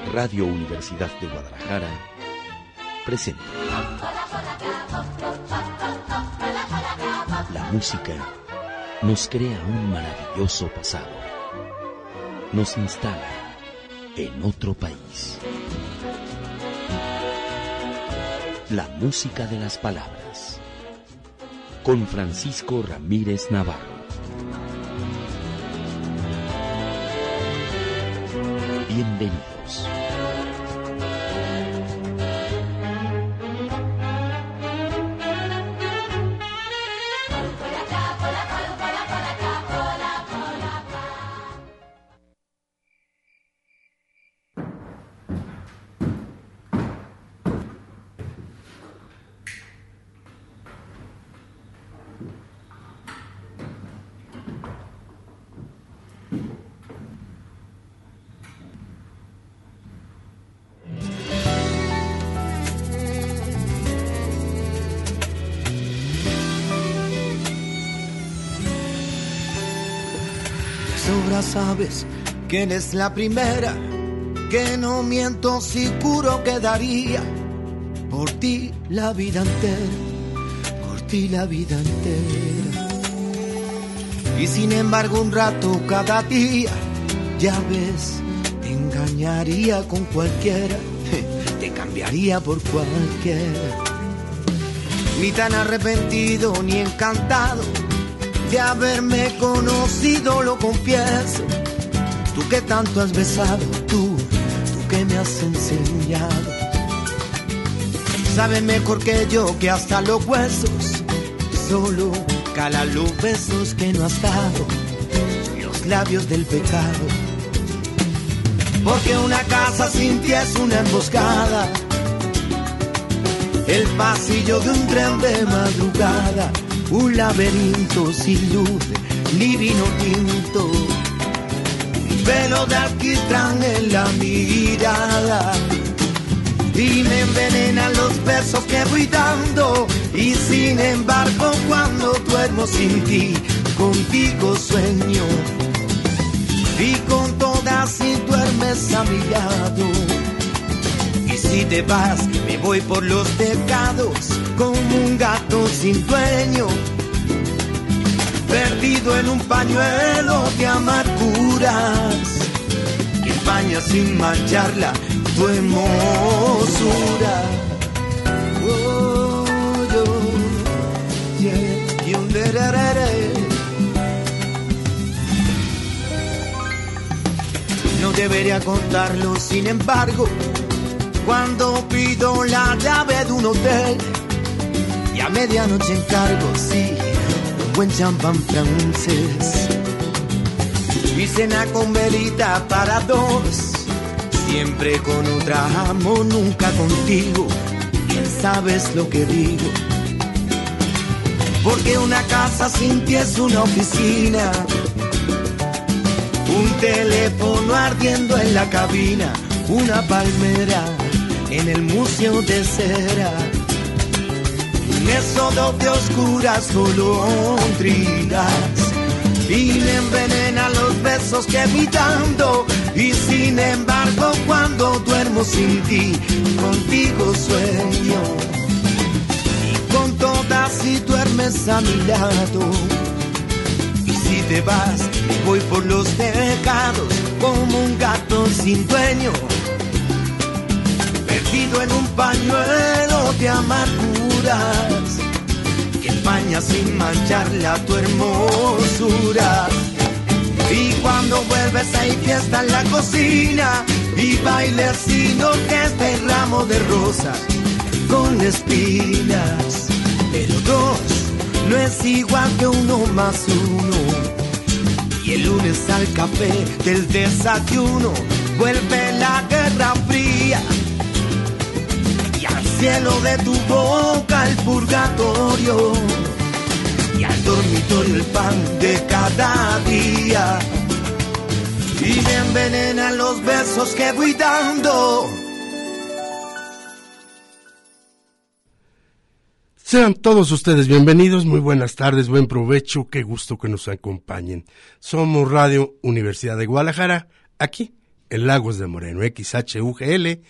Radio Universidad de Guadalajara presenta. La música nos crea un maravilloso pasado. Nos instala en otro país. La música de las palabras. Con Francisco Ramírez Navarro. Bienvenidos. Sabes que eres la primera, que no miento si juro que daría por ti la vida entera, por ti la vida entera. Y sin embargo un rato cada día, ya ves, te engañaría con cualquiera, te cambiaría por cualquiera. Ni tan arrepentido ni encantado de haberme conocido, lo confieso. Tú que tanto has besado, tú que me has enseñado. Sabes mejor que yo que hasta los huesos solo calan los besos que no has dado, los labios del pecado. Porque una casa sin ti es una emboscada, el pasillo de un tren de madrugada, un laberinto sin luz ni vino tinto, un velo de alquitrán en la mirada. Y me envenenan los besos que voy dando, y sin embargo cuando duermo sin ti, contigo sueño. Y con todas si duermes a mi lado. Y si te vas, me voy por los tejados como un gato sin dueño, perdido en un pañuelo de amarguras que empaña sin mancharla tu hermosura. Oh, yo, yeah, y un dererere. No debería contarlo, sin embargo, cuando pido la llave de un hotel y a medianoche encargo, sí, un buen champán francés y cena con velita para dos, siempre con otra amo, nunca contigo. Bien sabes lo que digo, porque una casa sin ti es una oficina, un teléfono ardiendo en la cabina, una palmera en el museo de cera, un éxodo de oscuras golondrinas, y me envenenan los besos que voy dando. Y sin embargo cuando duermo sin ti, contigo sueño. Y con todas si duermes a mi lado. Y si te vas, voy por los tejados como un gato sin dueño, perdido en un pañuelo de amarguras que empaña sin mancharla tu hermosura. Y cuando vuelves hay fiesta en la cocina y bailes sin orquesta y ramo de rosas con espinas. Pero dos no es igual que uno más uno. Y el lunes al café del desayuno vuelve la guerra fría, y al cielo de tu boca el purgatorio, y al dormitorio el pan de cada día. Y me envenenan los besos que voy dando. Sean todos ustedes bienvenidos, muy buenas tardes, buen provecho, qué gusto que nos acompañen. Somos Radio Universidad de Guadalajara, aquí en Lagos de Moreno, XHUGL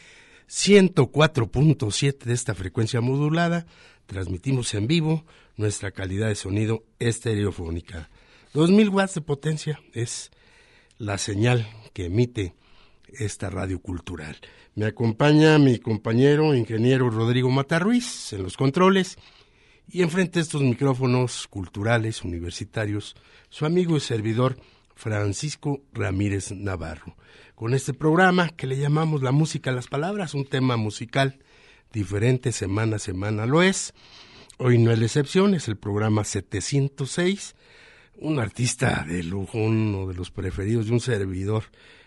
104.7 de esta frecuencia modulada. Transmitimos en vivo, nuestra calidad de sonido estereofónica. 2000 watts de potencia es la señal que emite esta radio cultural. Me acompaña mi compañero ingeniero Rodrigo Matarruiz en los controles y enfrente de estos micrófonos culturales universitarios, su amigo y servidor Francisco Ramírez Navarro. Con este programa que le llamamos La Música a las Palabras, un tema musical diferente semana a semana lo es. Hoy no es la excepción, es el programa 706, un artista de lujo, uno de los preferidos de un servidor,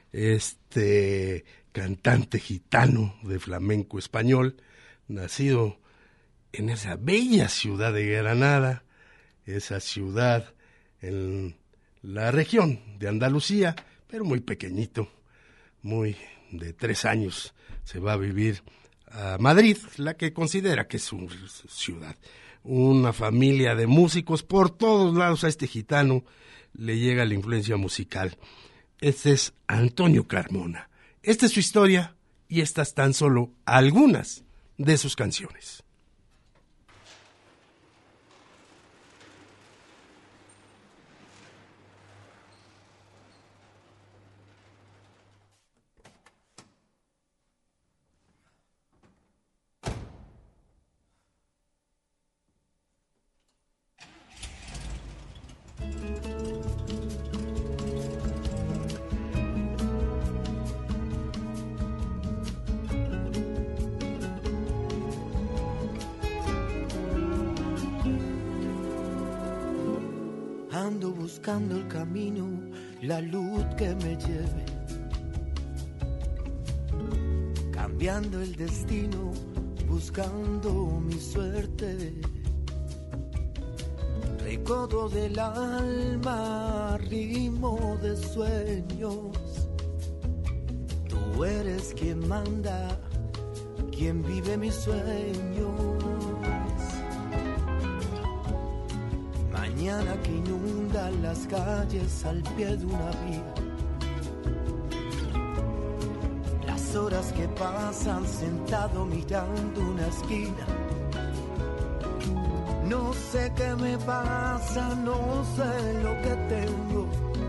cantante gitano de flamenco español, nacido en esa bella ciudad de Granada, esa ciudad en la región de Andalucía, pero muy pequeñito, muy de 3 años, se va a vivir a Madrid, la que considera que es su ciudad. Una familia de músicos por todos lados. A este gitano le llega la influencia musical. Este es Antonio Carmona. Esta es su historia y estas tan solo algunas de sus canciones. Ando buscando el camino, la luz que me lleve, cambiando el destino, buscando mi suerte. Recodo del alma, ritmo de sueños. Tú eres quien manda, quien vive mis sueños. Mañana que inunda las calles al pie de una vía. Las horas que pasan sentado mirando una esquina. No sé qué me pasa, no sé lo que tengo.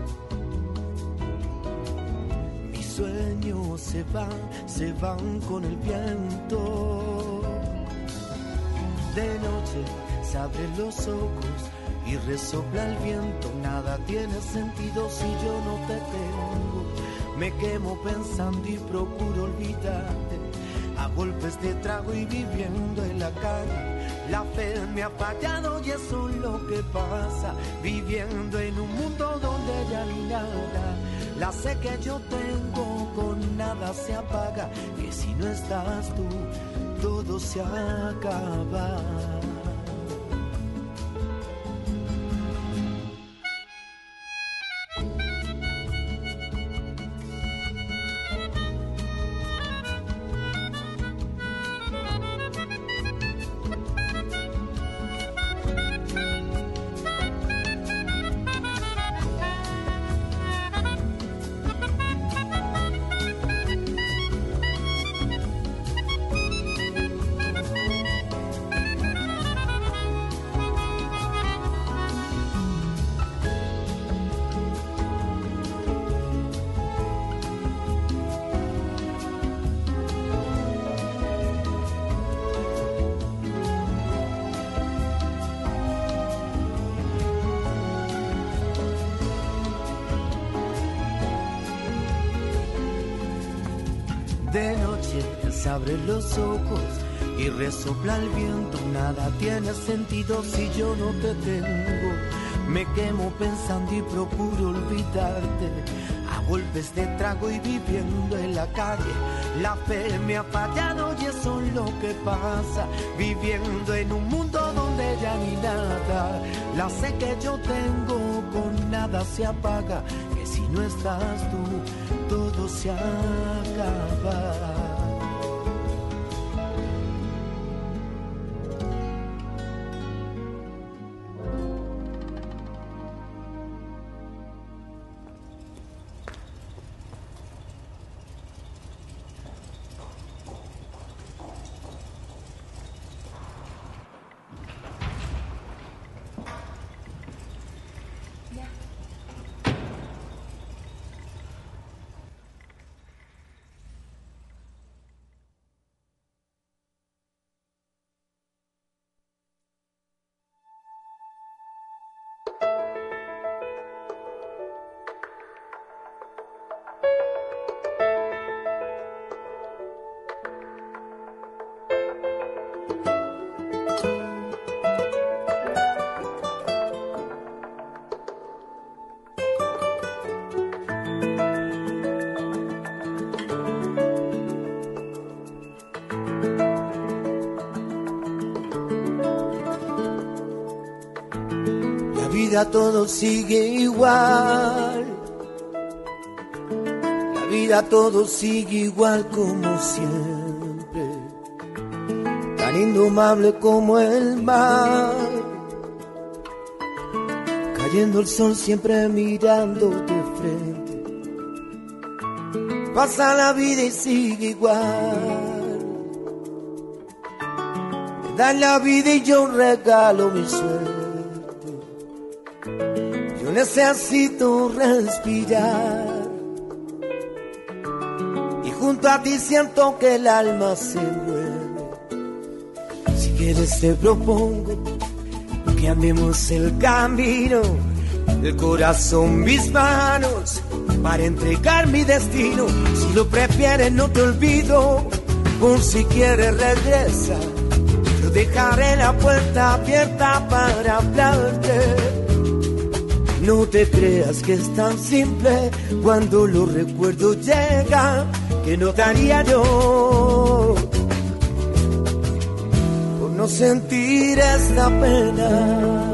Mis sueños se van con el viento. De noche se abren los ojos y resopla el viento. Nada tiene sentido si yo no te tengo. Me quemo pensando y procuro olvidarte, a golpes de trago y viviendo en la calle. La fe me ha fallado y eso es lo que pasa, viviendo en un mundo donde ya ni nada. La sé que yo tengo con nada se apaga, que si no estás tú todo se acaba. De noche se abren los ojos y resopla el viento. Nada tiene sentido si yo no te tengo. Me quemo pensando y procuro olvidarte, a golpes de trago y viviendo en la calle. La fe me ha fallado y eso es lo que pasa, viviendo en un mundo donde ya ni nada. La sé que yo tengo con nada se apaga, que si no estás tú todo se acaba. vida todo sigue igual. La vida todo sigue igual como siempre, tan indomable como el mar. Cayendo el sol siempre mirando de frente. Pasa la vida y sigue igual. Me dan la vida y yo regalo mi suerte. Yo necesito respirar. Y junto a ti siento que el alma se mueve. Si quieres te propongo que andemos el camino, el corazón, mis manos, para entregar mi destino. Si lo prefieres no te olvido, por si quieres regresa. Yo dejaré la puerta abierta para hablarte. No te creas que es tan simple, cuando los recuerdos llegan, que no daría yo por no sentir esta pena.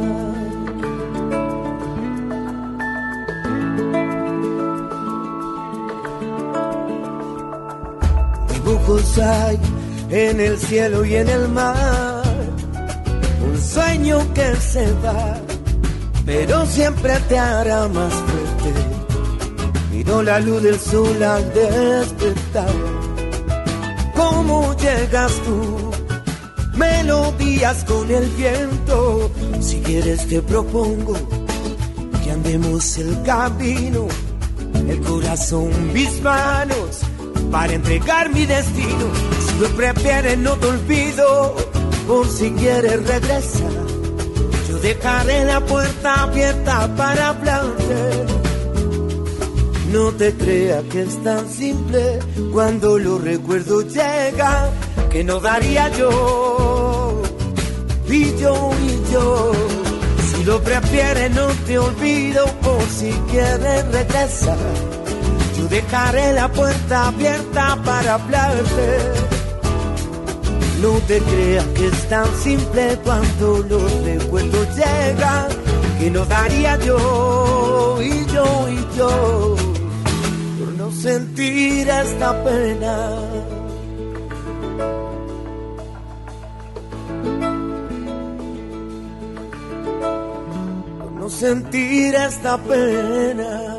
Dibujos hay en el cielo y en el mar, un sueño que se va, pero siempre te hará más fuerte. Miro la luz del sol al despertar. ¿Cómo llegas tú? Melodías con el viento. Si quieres te propongo que andemos el camino, el corazón, mis manos, para entregar mi destino. Si lo prefieres no te olvido, por si quieres regresa. Yo dejaré la puerta abierta para hablarte. No te creas que es tan simple, cuando los recuerdos llegan, que no daría yo. Y yo, si lo prefieres no te olvido, por si quieres regresa. Yo dejaré la puerta abierta para hablarte. No te creas que es tan simple, cuando los recuerdos llegan, que no daría yo. Y yo, por no sentir esta pena. Por no sentir esta pena.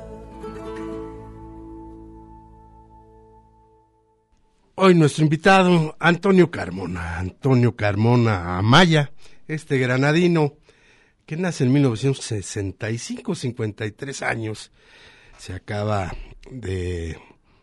Hoy nuestro invitado, Antonio Carmona Amaya, este granadino que nace en 1965, 53 años, se acaba de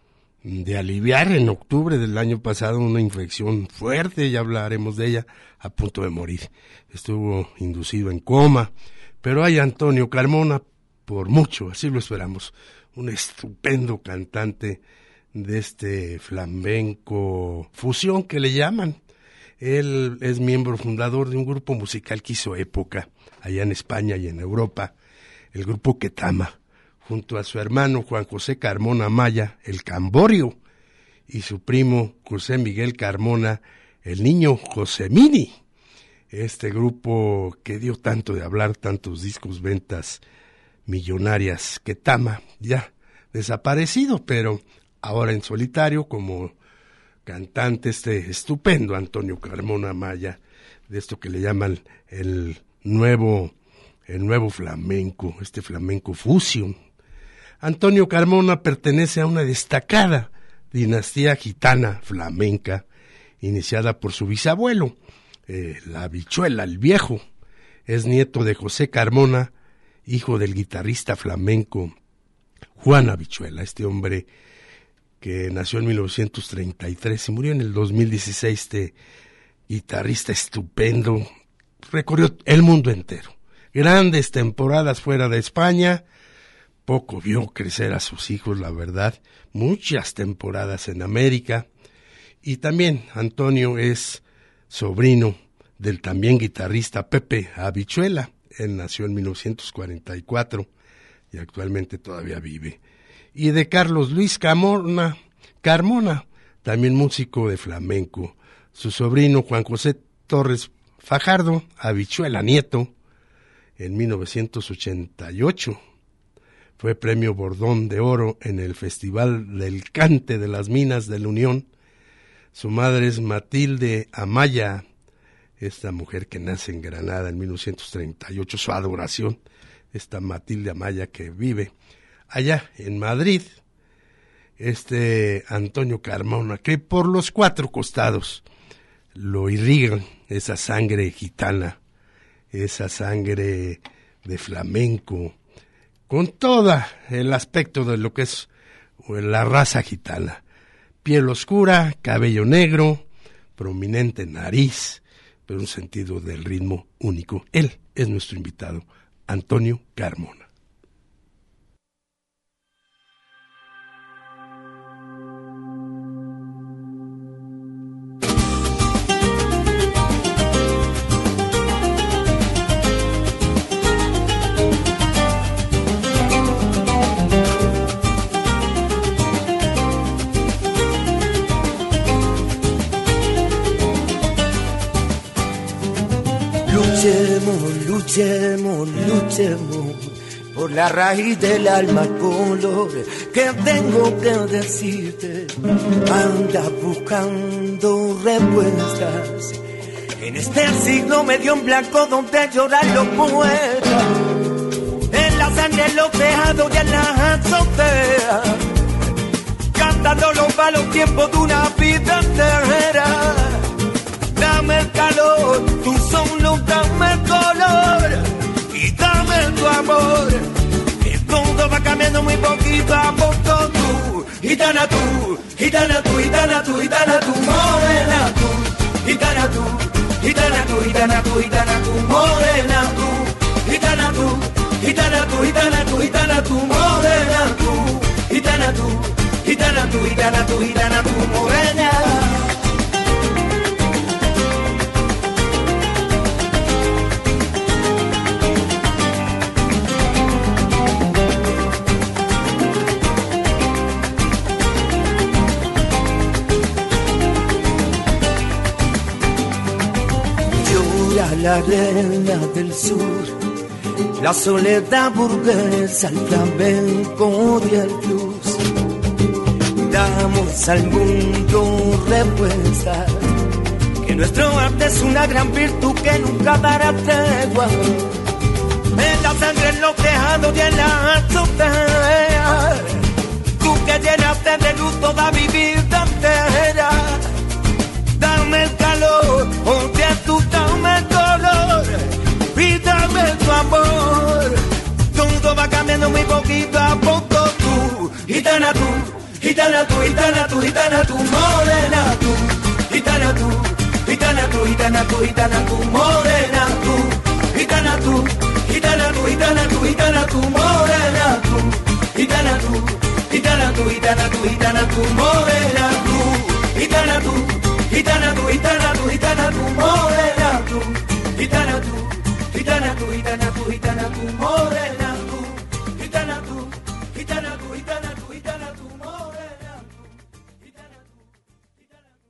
aliviar en octubre del año pasado una infección fuerte, ya hablaremos de ella, a punto de morir. Estuvo inducido en coma, pero hay Antonio Carmona por mucho, así lo esperamos, un estupendo cantante de este flamenco fusión que le llaman. Él es miembro fundador de un grupo musical que hizo época allá en España y en Europa, el grupo Ketama, junto a su hermano Juan José Carmona Amaya, el Camborio, y su primo José Miguel Carmona, el niño Josemini. Este grupo que dio tanto de hablar, tantos discos, ventas millonarias, Ketama, ya desaparecido, pero ahora en solitario como cantante este estupendo Antonio Carmona Amaya, de esto que le llaman el nuevo flamenco, este flamenco fusion. Antonio Carmona pertenece a una destacada dinastía gitana flamenca, iniciada por su bisabuelo, la Habichuela, el Viejo. Es nieto de José Carmona, hijo del guitarrista flamenco Juan Habichuela, este hombre que nació en 1933 y murió en el 2016, este guitarrista estupendo, recorrió el mundo entero. Grandes temporadas fuera de España, poco vio crecer a sus hijos, la verdad, muchas temporadas en América. Y también Antonio es sobrino del también guitarrista Pepe Habichuela. Él nació en 1944 y actualmente todavía vive. Y de Carlos Luis Carmona, también músico de flamenco. Su sobrino Juan José Torres Fajardo, Habichuela nieto, en 1988. Fue premio Bordón de Oro en el Festival del Cante de las Minas de la Unión. Su madre es Matilde Amaya, esta mujer que nace en Granada en 1938, su adoración, esta Matilde Amaya que vive allá en Madrid. Antonio Carmona, que por los cuatro costados lo irrigan, esa sangre gitana, esa sangre de flamenco, con todo el aspecto de lo que es la raza gitana. Piel oscura, cabello negro, prominente nariz, pero un sentido del ritmo único. Él es nuestro invitado, Antonio Carmona. Luchemos por la raíz del alma color que tengo que decirte. Anda buscando respuestas en este siglo medio en blanco donde lloran los poetas. En la sangre, en los tejados y en la azotea, cantando los malos tiempos de una vida entera. Dame el calor, tu solo dame el color y dame tu amor. El mundo va cambiando muy poquito a poco. Tú, gitana tú, gitana tú, gitana tú, gitana tú, morena tú, gitana tú, gitana tú, gitana tú, gitana tú, morena tú, gitana tú, gitana tú, gitana tú, gitana tú, morena tú, gitana tú, gitana tú, gitana tú, gitana tú, morena. La arena del sur, la soledad burguesa, el flamenco y el blues. Damos al mundo respuesta, que nuestro arte es una gran virtud que nunca dará tregua. En la sangre, en los tejados y en la azotea, tú que llenaste de luz toda mi vida entera. Dame el calor, ponte tú, dame el color y dame tu amor. Todo va cambiando muy poquito a poco. Tú, gitana tú, gitana tú, gitana tú, gitana tú, morena tú, gitana tú, gitana tú, gitana tú, gitana tú, morena tú, gitana tú, gitana tú, gitana tú, gitana tú, morena tú, gitana tú, gitana tú, gitana tú, gitana tú, morena tú, gitana tú. Gitana tú, gitana tú, gitana tú, morena tú, gitana tú, gitana tú, gitana tú, gitana tú, morena tú, gitana tú, gitana tú, gitana tú, gitana tú, morena tú, gitana tú, gitana tú.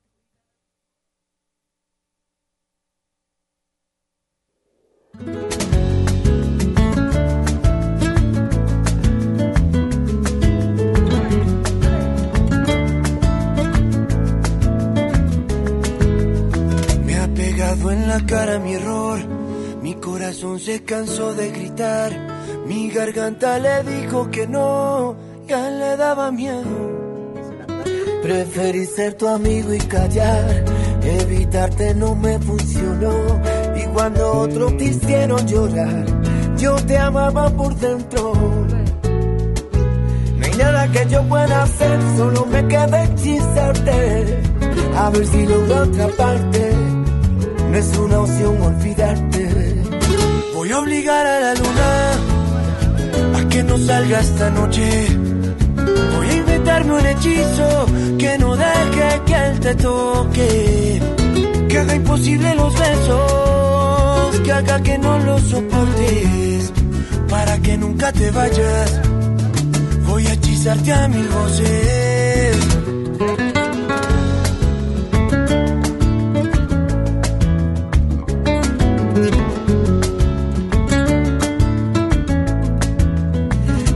En la cara mi error, mi corazón se cansó de gritar, mi garganta le dijo que no, ya le daba miedo. Preferí ser tu amigo y callar, evitarte no me funcionó, y cuando otros te hicieron llorar, yo te amaba por dentro. No hay nada que yo pueda hacer, solo me queda hechizarte, a ver si logro atraparte. No es una opción olvidarte. Voy a obligar a la luna a que no salga esta noche. Voy a inventarme un hechizo que no deje que él te toque, que haga imposible los besos, que haga que no los soportes, para que nunca te vayas. Voy a hechizarte a mil voces.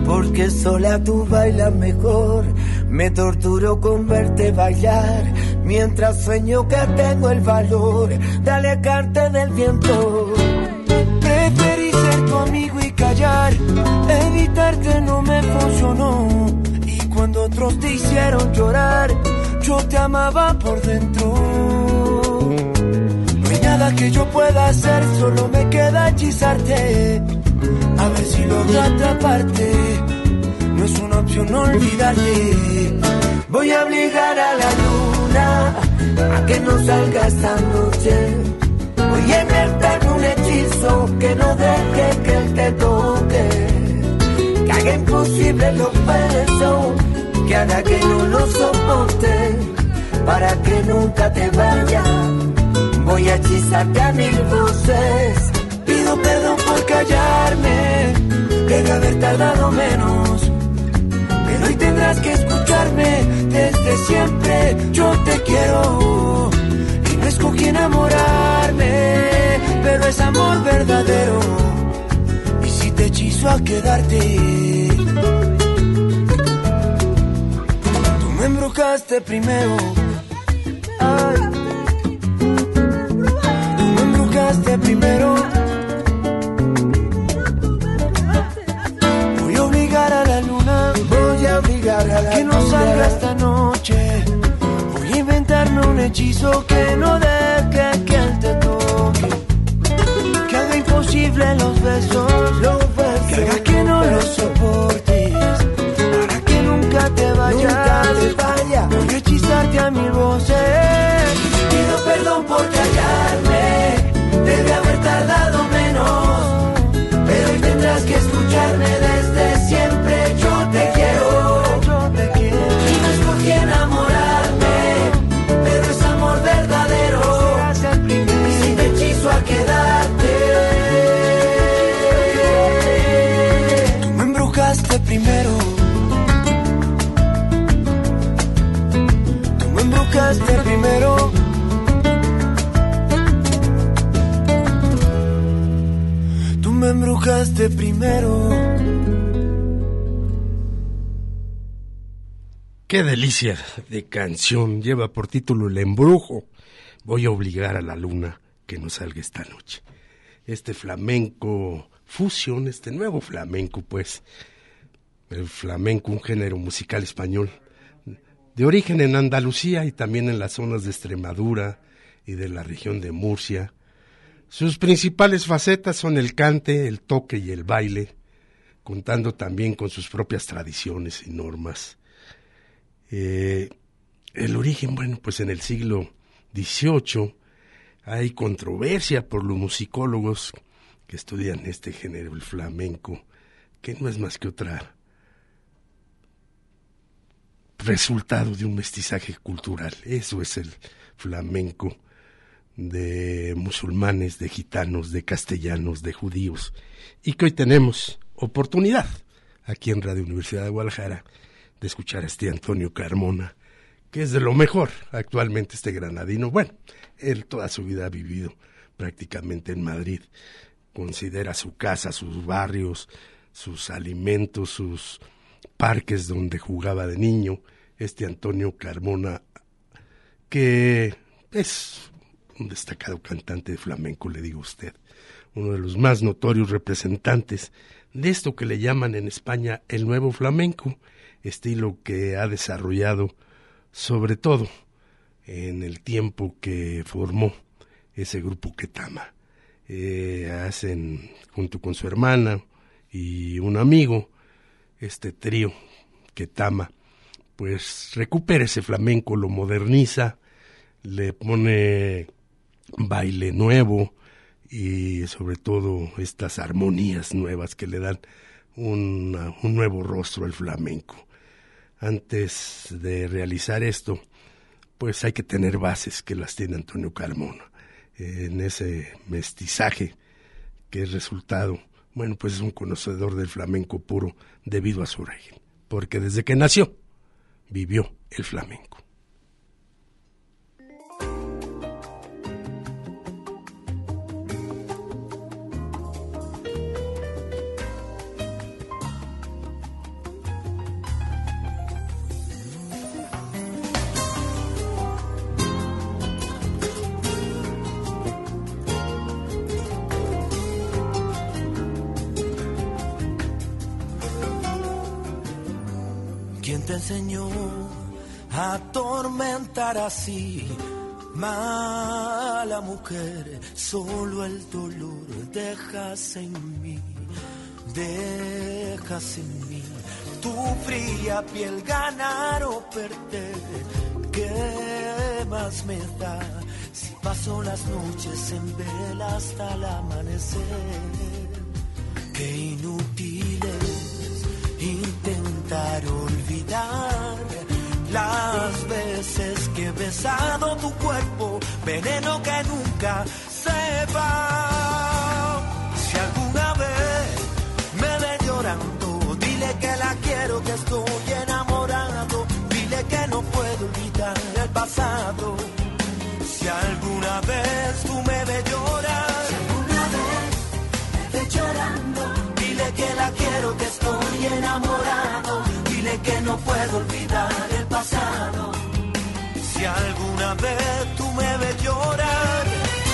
porque sola tú bailas mejor. Me torturo con verte bailar, mientras sueño que tengo el valor de alejarte del viento. Preferí ser tu amigo y callar, evitarte no me funcionó. Y cuando otros te hicieron llorar, yo te amaba por dentro. No hay nada que yo pueda hacer, solo me queda hechizarte, a ver si logro atraparte. No es una opción olvidarte. Voy a obligar a la luna a que no salga esta noche. Voy a inventar un hechizo que no deje que él te toque, que haga imposible los besos, que haga que no lo soporte, para que nunca te vayas. Voy a hechizarte a mil voces. Pido perdón por callarme, debe haber tardado menos, pero hoy tendrás que escucharme. Desde siempre yo te quiero y no escogí enamorarme, pero es amor verdadero. Y si te hechizo a quedarte, tú me embrujaste primero. Ay, tú me embrujaste primero. Voy a obligar a la luna, voy a obligar a la que no salga esta noche. Voy a inventarme un hechizo que no deje que él te toque, que haga imposible los besos, que haga que no los soportes, para que nunca te vayas. Voy a hechizarte a mil voces. Pido perdón por callarme, debe haber tardado menos, pero hoy tendrás que escucharme. Desde siempre yo te quiero, y no escogí enamorarme, pero es amor verdadero. Y si te hechizo a quedarte, tú me embrujaste primero. Tú me embrujaste primero. Tú me embrujaste primero. Qué delicia de canción, lleva por título El Embrujo. Voy a obligar a la luna que no salga esta noche. Este flamenco fusión, este nuevo flamenco, pues, el flamenco, un género musical español, de origen en Andalucía y también en las zonas de Extremadura y de la región de Murcia. Sus principales facetas son el cante, el toque y el baile, contando también con sus propias tradiciones y normas. El origen, bueno, pues en el siglo XVIII hay controversia por los musicólogos que estudian este género, el flamenco, que no es más que otra resultado de un mestizaje cultural. Eso es el flamenco, de musulmanes, de gitanos, de castellanos, de judíos, y que hoy tenemos oportunidad aquí en Radio Universidad de Guadalajara de escuchar a este Antonio Carmona, que es de lo mejor actualmente, este granadino. Bueno, él toda su vida ha vivido prácticamente en Madrid, considera su casa, sus barrios, sus alimentos, sus parques donde jugaba de niño, este Antonio Carmona, que es un destacado cantante de flamenco, le digo a usted, uno de los más notorios representantes de esto que le llaman en España el nuevo flamenco, estilo que ha desarrollado sobre todo en el tiempo que formó ese grupo Ketama. Hacen junto con su hermana y un amigo, este trío Ketama, pues recupera ese flamenco, lo moderniza, le pone baile nuevo y sobre todo estas armonías nuevas que le dan un nuevo rostro al flamenco. Antes de realizar esto, pues hay que tener bases que las tiene Antonio Carmona, en ese mestizaje que es resultado, bueno, pues es un conocedor del flamenco puro debido a su origen, porque desde que nació vivió el flamenco. ¿Quién te enseñó a atormentar así? Mala mujer, solo el dolor dejas en mí, dejas en mí. Tu fría piel, ganar o perder, ¿qué más me da? Si paso las noches en vela hasta el amanecer. Qué inútil es intentar olvidar las veces que he besado tu cuerpo, veneno que nunca se va. Si alguna vez me ve llorando, dile que la quiero, que estoy enamorado. Dile que no puedo olvidar el pasado. Si alguna vez tú me ves llorar, si alguna vez me ves llorando, dile que la quiero, que estoy enamorado. Dile que no puedo olvidar el pasado. Si alguna vez tú me ves llorar,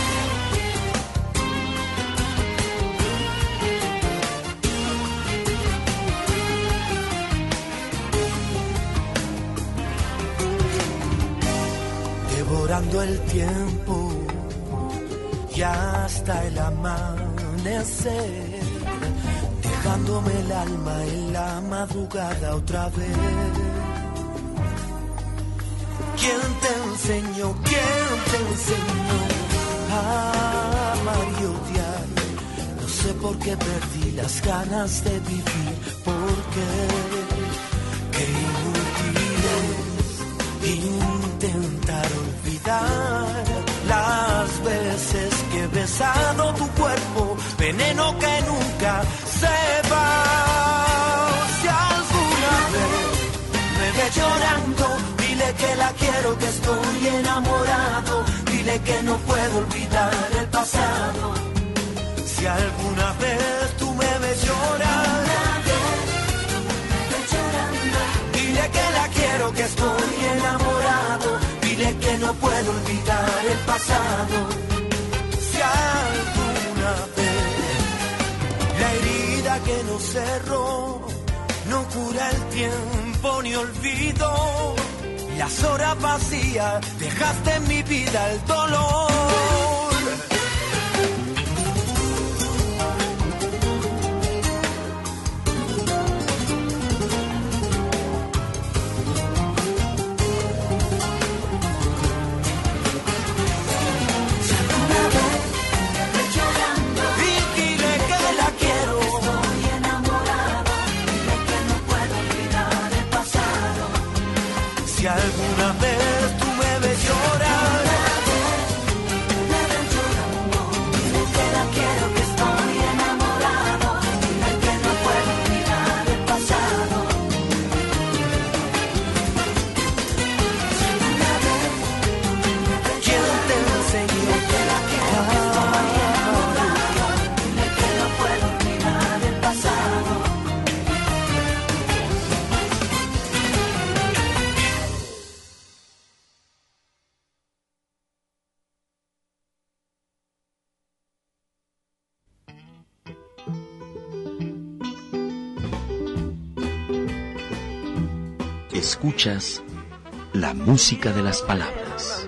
devorando el tiempo y hasta el amanecer, dejándome el alma en la madrugada otra vez. ¿Quién te enseñó? ¿Quién te enseñó a amar y odiar? No sé por qué perdí las ganas de vivir. ¿Por qué? Qué inútil es intentar olvidar las veces que he besado tu cuerpo, veneno que nunca se va. Si alguna vez me ve llorando, dile que la quiero, que estoy enamorado. Dile que no puedo olvidar el pasado. Si alguna vez tú me ves llorar, dile que la quiero, que estoy enamorado. Dile que no puedo olvidar el pasado. Si alguna vez la herida que nos cerró no cura el tiempo ni olvido, las horas vacías dejaste en mi vida el dolor. Si alguna vez tú me ves llorar, dile que la quiero, que estoy enamorado. Dile que no puedo olvidar el pasado. Si alguna vez, ¿quién te enseñó que la quiero, que estoy enamorado? Dile que no puedo olvidar el pasado. Escuchas la música de las palabras.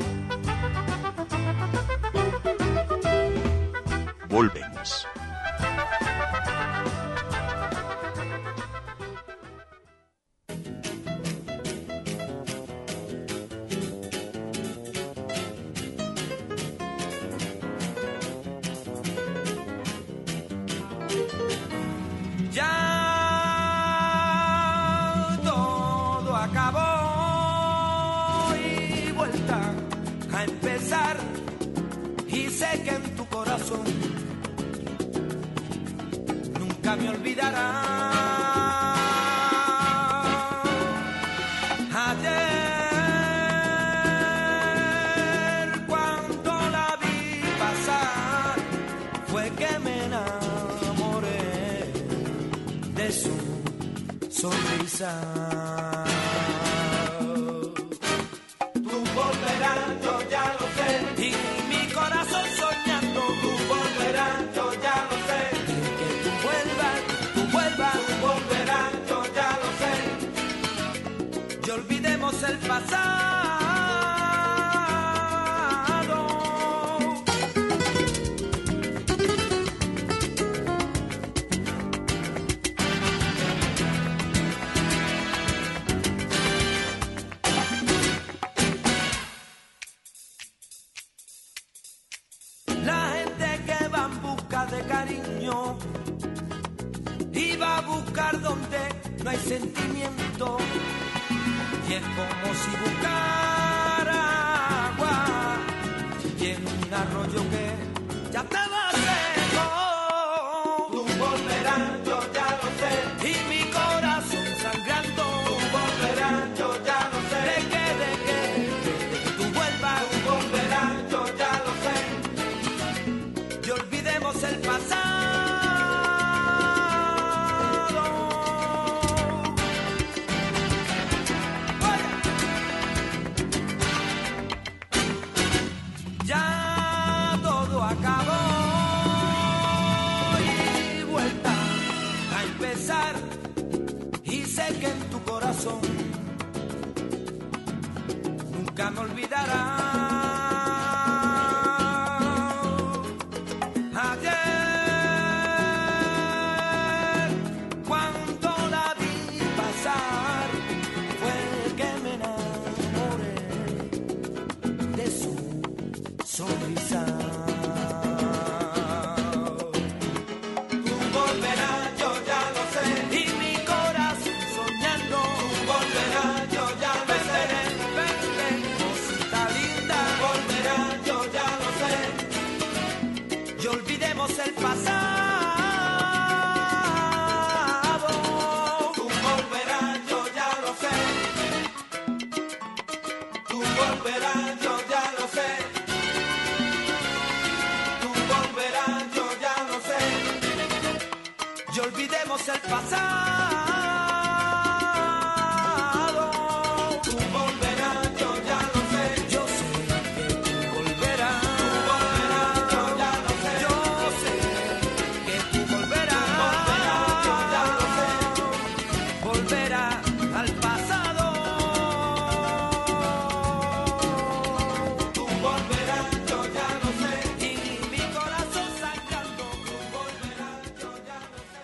Volvemos. Me olvidará. Ayer cuando la vi pasar fue que me enamoré de su sonrisa. Tú volverás, yo ya lo sé, y mi corazón soñando, tú volverás, yo ya lo sé. Tú volverás, yo ya lo sé. pasado. La gente que va en busca de cariño y va a buscar donde no hay sentimiento, y es como si buscara agua y en un arroyo que ya estaba seco. Tú volverás, yo ya lo sé, y mi corazón sangrando. Tú volverás, yo ya lo sé, de que tú vuelvas. Tú volverás, yo ya lo sé, y olvidemos el pasado. Que en tu corazón nunca me olvidará. Ayer, cuando la vi pasar, fue que me enamoré de su sonrisa. El pasado, tú volverás, yo ya lo sé. Tú volverás, yo ya lo sé. Tú volverás, yo ya lo sé. Y olvidemos el pasado. Tú volverás, yo ya lo sé. Yo sé que tú volverás. Tú volverás, yo ya lo sé. Yo sé que tú volverás. Yo ya lo sé. Volverá al pasado. Tú volverás, yo ya lo sé. Y mi corazón sangrando. Tú volverás, yo ya lo sé.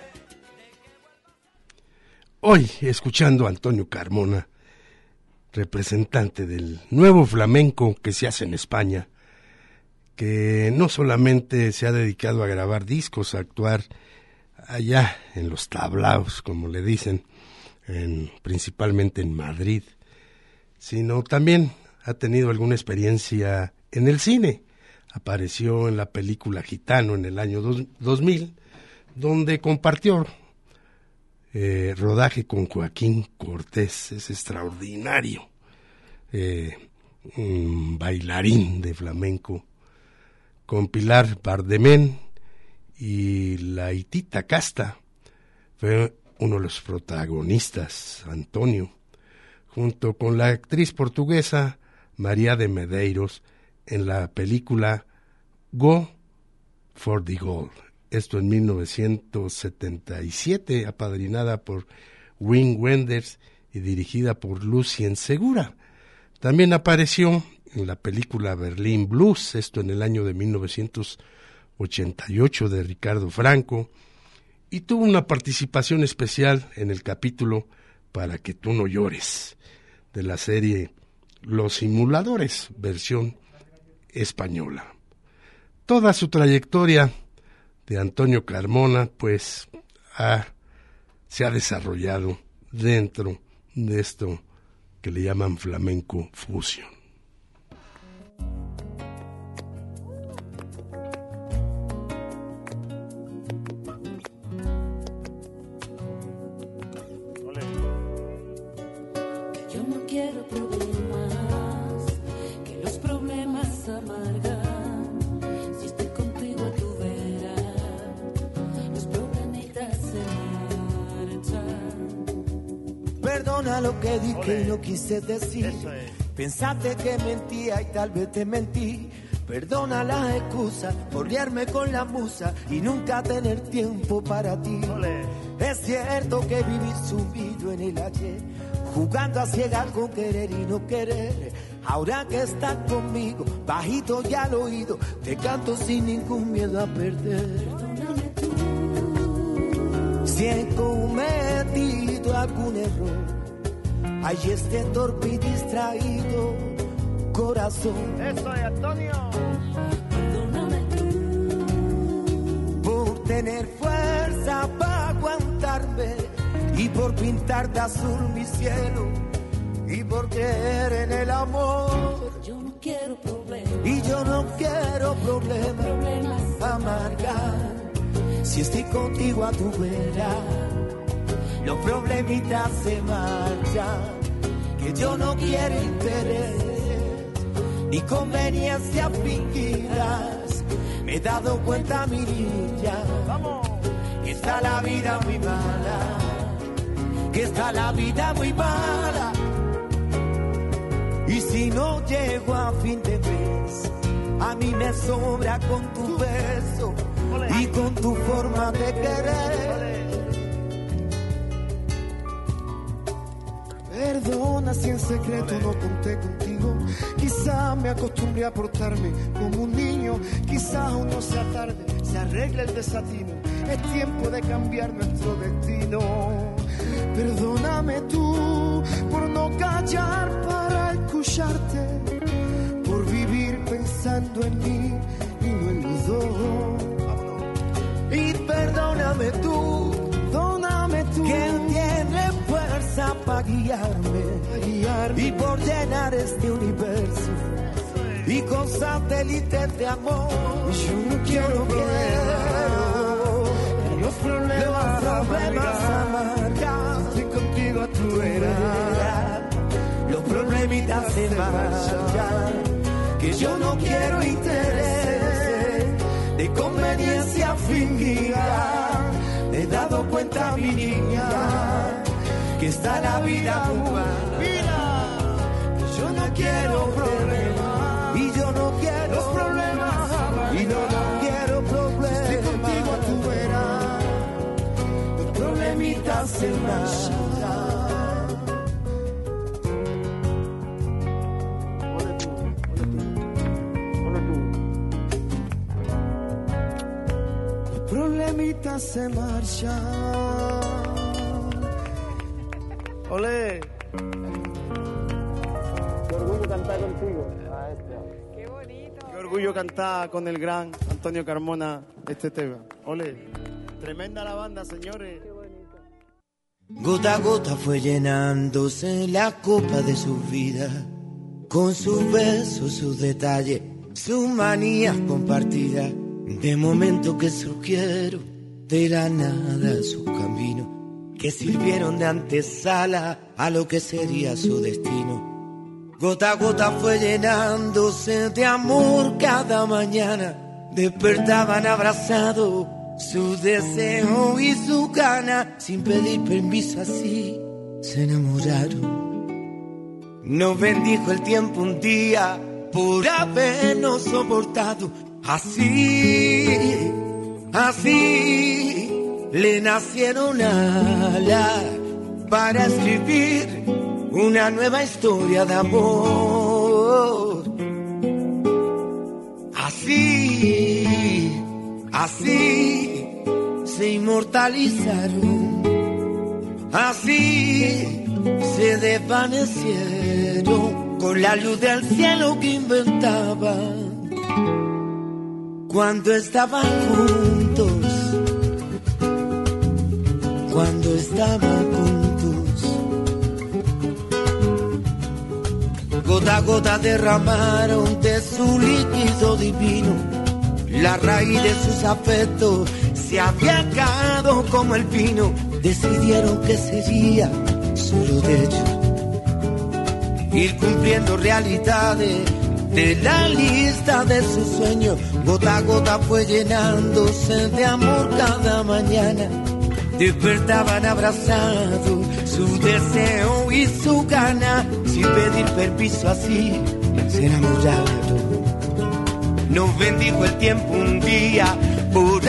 Hoy, escuchando a Antonio Carmona, representante del nuevo flamenco que se hace en España, que no solamente se ha dedicado a grabar discos, a actuar allá en los tablaos, como le dicen, principalmente en Madrid, sino también ha tenido alguna experiencia en el cine. Apareció en la película Gitano en el año 2000, donde compartió rodaje con Joaquín Cortés. Es extraordinario, un bailarín de flamenco, con Pilar Bardemén y la Hitita Casta. Fue uno de los protagonistas, Antonio, junto con la actriz portuguesa María de Medeiros, en la película Go for the Gold. Esto en 1977, apadrinada por Wim Wenders y dirigida por Lucien Segura. También apareció en la película Berlín Blues, esto en el año de 1988, de Ricardo Franco, y tuvo una participación especial en el capítulo Para que tú no llores, de la serie Los Simuladores, versión española. Toda su trayectoria de Antonio Carmona, pues, se ha desarrollado dentro de esto que le llaman flamenco fusión. Yo no quiero problemas, que los problemas amargan. Si estoy contigo tú verás, los problemitas se marchan. Perdona lo que dije y no quise decir. Pensaste que mentía y tal vez te mentí. Perdona las excusas por liarme con la musa y nunca tener tiempo para ti. Es cierto que viví sumido en el ayer, jugando a ciegas con querer y no querer. Ahora que estás conmigo, bajito y al oído, te canto sin ningún miedo a perder. Si he cometido algún error, ay, este torpe y distraído corazón. Eso es, Antonio. Por tener fuerza para aguantarme y por pintar de azul mi cielo y por creer en el amor. Yo no quiero problemas. Y yo no quiero problemas amargar. Si estoy contigo a tu vera, los problemitas se marchan. Que yo no quiero interés ni conveniencias fingidas. Me he dado cuenta, mi niña, que está la vida muy mala, que está la vida muy mala. Y si no llego a fin de mes, a mí me sobra con tu beso y con tu forma de querer. Perdona si en secreto no conté contigo. Quizá me acostumbré a portarme como un niño. Quizá aún no sea tarde, se arregle el desatino. Es tiempo de cambiar nuestro destino. Perdóname tú por no callar para escucharte, por vivir pensando en mí y no en los dos. Y perdóname tú, que tienes fuerza para guiarme y por llenar este universo y con satélites de amor. Yo no quiero los problemas amargan. Estoy contigo a tu vera, los problemitas se marchan. Que yo no quiero interés de conveniencia fingida. Me he dado cuenta, mi niña, que está la vida muy mala. Yo no quiero problemas y yo no quiero los problemas y yo no quiero problemas. Estoy contigo a tu vera, los problemitas se marchan. Problemitas se marchan. Olé. Qué orgullo cantar contigo. Qué bonito. Qué orgullo cantar con el gran Antonio Carmona este tema. Olé. Tremenda la banda, señores. Qué bonito. Gota a gota fue llenándose la copa de su vida, con sus besos, sus detalles, sus manías compartidas. De momentos que surgieron de la nada sus caminos, que sirvieron de antesala a lo que sería su destino. Gota a gota fue llenándose de amor cada mañana. Despertaban abrazados su deseo y su gana. Sin pedir permiso así se enamoraron. Nos bendijo el tiempo un día por habernos soportado. Así, así, le nacieron alas para escribir una nueva historia de amor. Así, así, se inmortalizaron. Así, se desvanecieron con la luz del cielo que inventaban. Cuando estaban juntos, cuando estaban juntos, gota a gota derramaron de su líquido divino. La raíz de sus afectos se había caído como el pino. Decidieron que sería solo de ellos ir cumpliendo realidades de la lista de sus sueños. Gota a gota fue llenándose de amor cada mañana. Despertaban abrazados su deseo y su gana. Sin pedir permiso así se enamoraron. Nos bendijo el tiempo un día por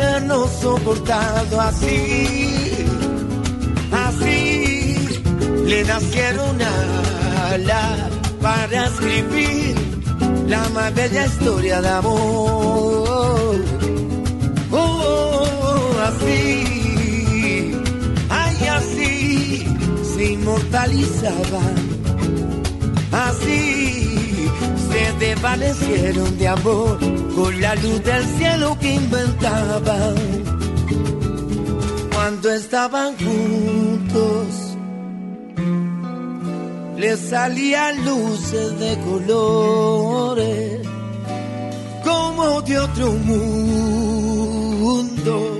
habernos soportado así. Así le nacieron alas para escribir la más bella historia de amor. Oh, así, ay, así se inmortalizaban, así se desvanecieron de amor con la luz del cielo que inventaban. Cuando estaban juntos les salían luces de colores como de otro mundo.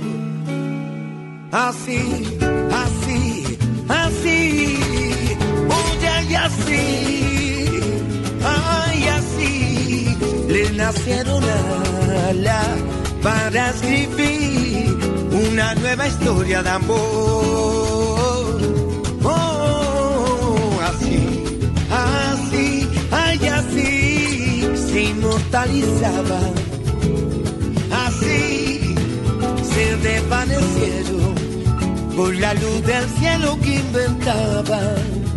Así, así, así, oye, y así, ay, así, le nacieron alas para escribir una nueva historia de amor. Oh, así, así, ay, así, se inmortalizaban, así se desvanecieron por la luz del cielo que inventaban.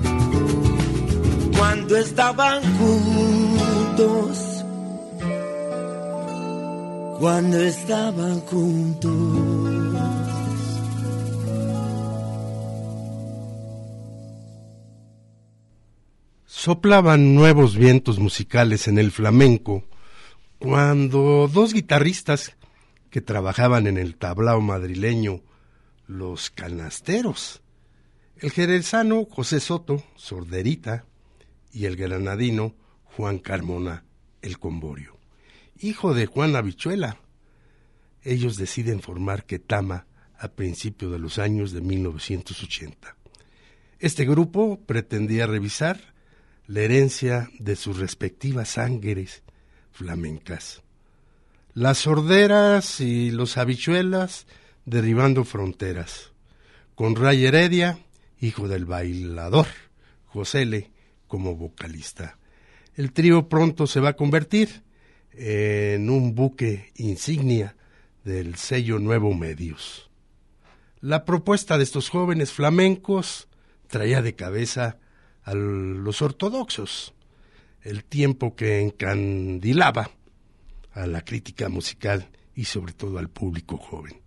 Cuando estaban juntos, cuando estaban juntos. Soplaban nuevos vientos musicales en el flamenco cuando dos guitarristas que trabajaban en el tablao madrileño, los Canasteros, el jerezano José Soto, Sorderita, y el granadino Juan Carmona, el Comborio, hijo de Juan Habichuela. Ellos deciden formar Ketama a principios de los años de 1980. Este grupo pretendía revisar la herencia de sus respectivas sangres flamencas. Las sorderas y los habichuelas derribando fronteras, con Ray Heredia, hijo del bailador Josele, como vocalista. El trío pronto se va a convertir en un buque insignia del sello Nuevo Medios. La propuesta de estos jóvenes flamencos traía de cabeza a los ortodoxos, el tiempo que encandilaba a la crítica musical y sobre todo al público joven.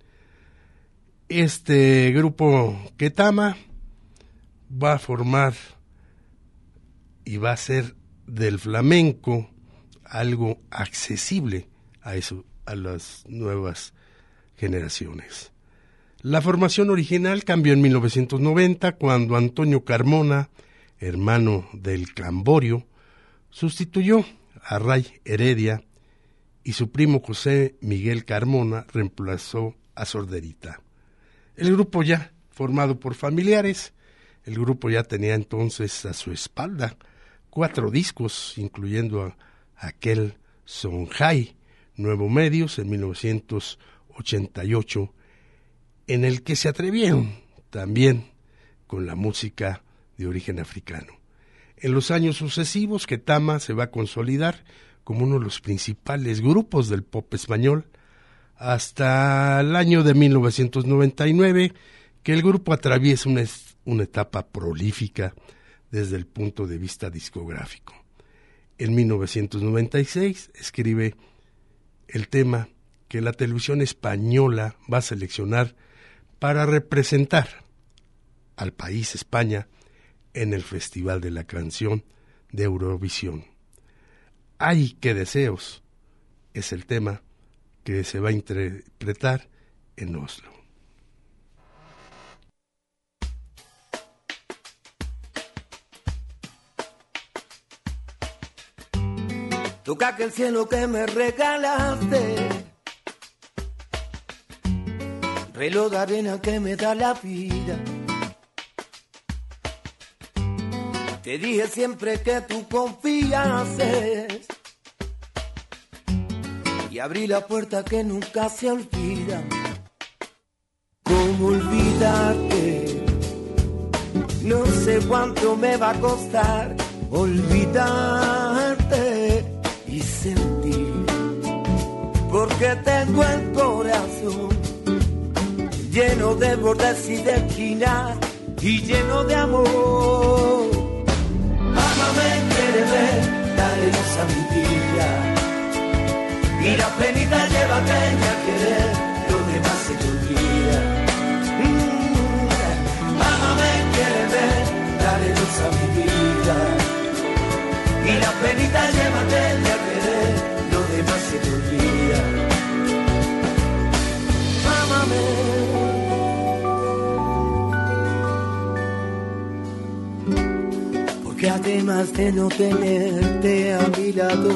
Este grupo Ketama va a formar y va a ser del flamenco algo accesible a las nuevas generaciones. La formación original cambió en 1990 cuando Antonio Carmona, hermano del Camborio, sustituyó a Ray Heredia y su primo José Miguel Carmona reemplazó a Sorderita. El grupo ya formado por familiares, el grupo ya tenía entonces a su espalda 4 discos, incluyendo a aquel Songhai, Nuevo Medios, en 1988, en el que se atrevieron también con la música de origen africano. En los años sucesivos, Ketama se va a consolidar como uno de los principales grupos del pop español, hasta el año de 1999, que el grupo atraviesa una etapa prolífica desde el punto de vista discográfico. En 1996 escribe el tema que la televisión española va a seleccionar para representar al país España en el Festival de la Canción de Eurovisión. ¡Ay, qué deseos! Es el tema que se va a interpretar en Oslo. Toca que el cielo que me regalaste, reloj de arena que me da la vida. Te dije siempre que tú confiases y abrí la puerta que nunca se olvida. ¿Cómo olvidarte? No sé cuánto me va a costar olvidarte y sentir, porque tengo el corazón lleno de bordes y de esquinas y lleno de amor. Ámame, quiéreme, dale luz a mi vida. Y la penita llévate a querer, lo demás se te olvida. Ámame, quiéreme, dale luz a mi vida. Y la penita llévate a querer, lo demás se te olvida. Ámame. Porque además de no tenerte a mi lado,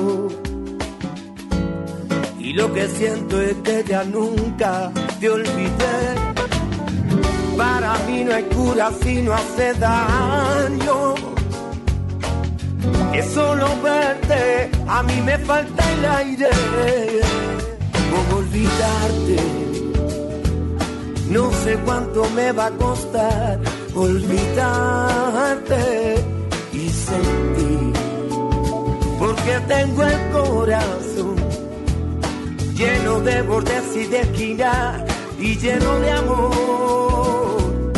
y lo que siento es que ya nunca te olvidé. Para mí no hay cura si no hace daño. Es solo verte, a mí me falta el aire. ¿Cómo olvidarte? No sé cuánto me va a costar olvidarte y sentir. Porque tengo el corazón lleno de bordes y de esquinas y lleno de amor.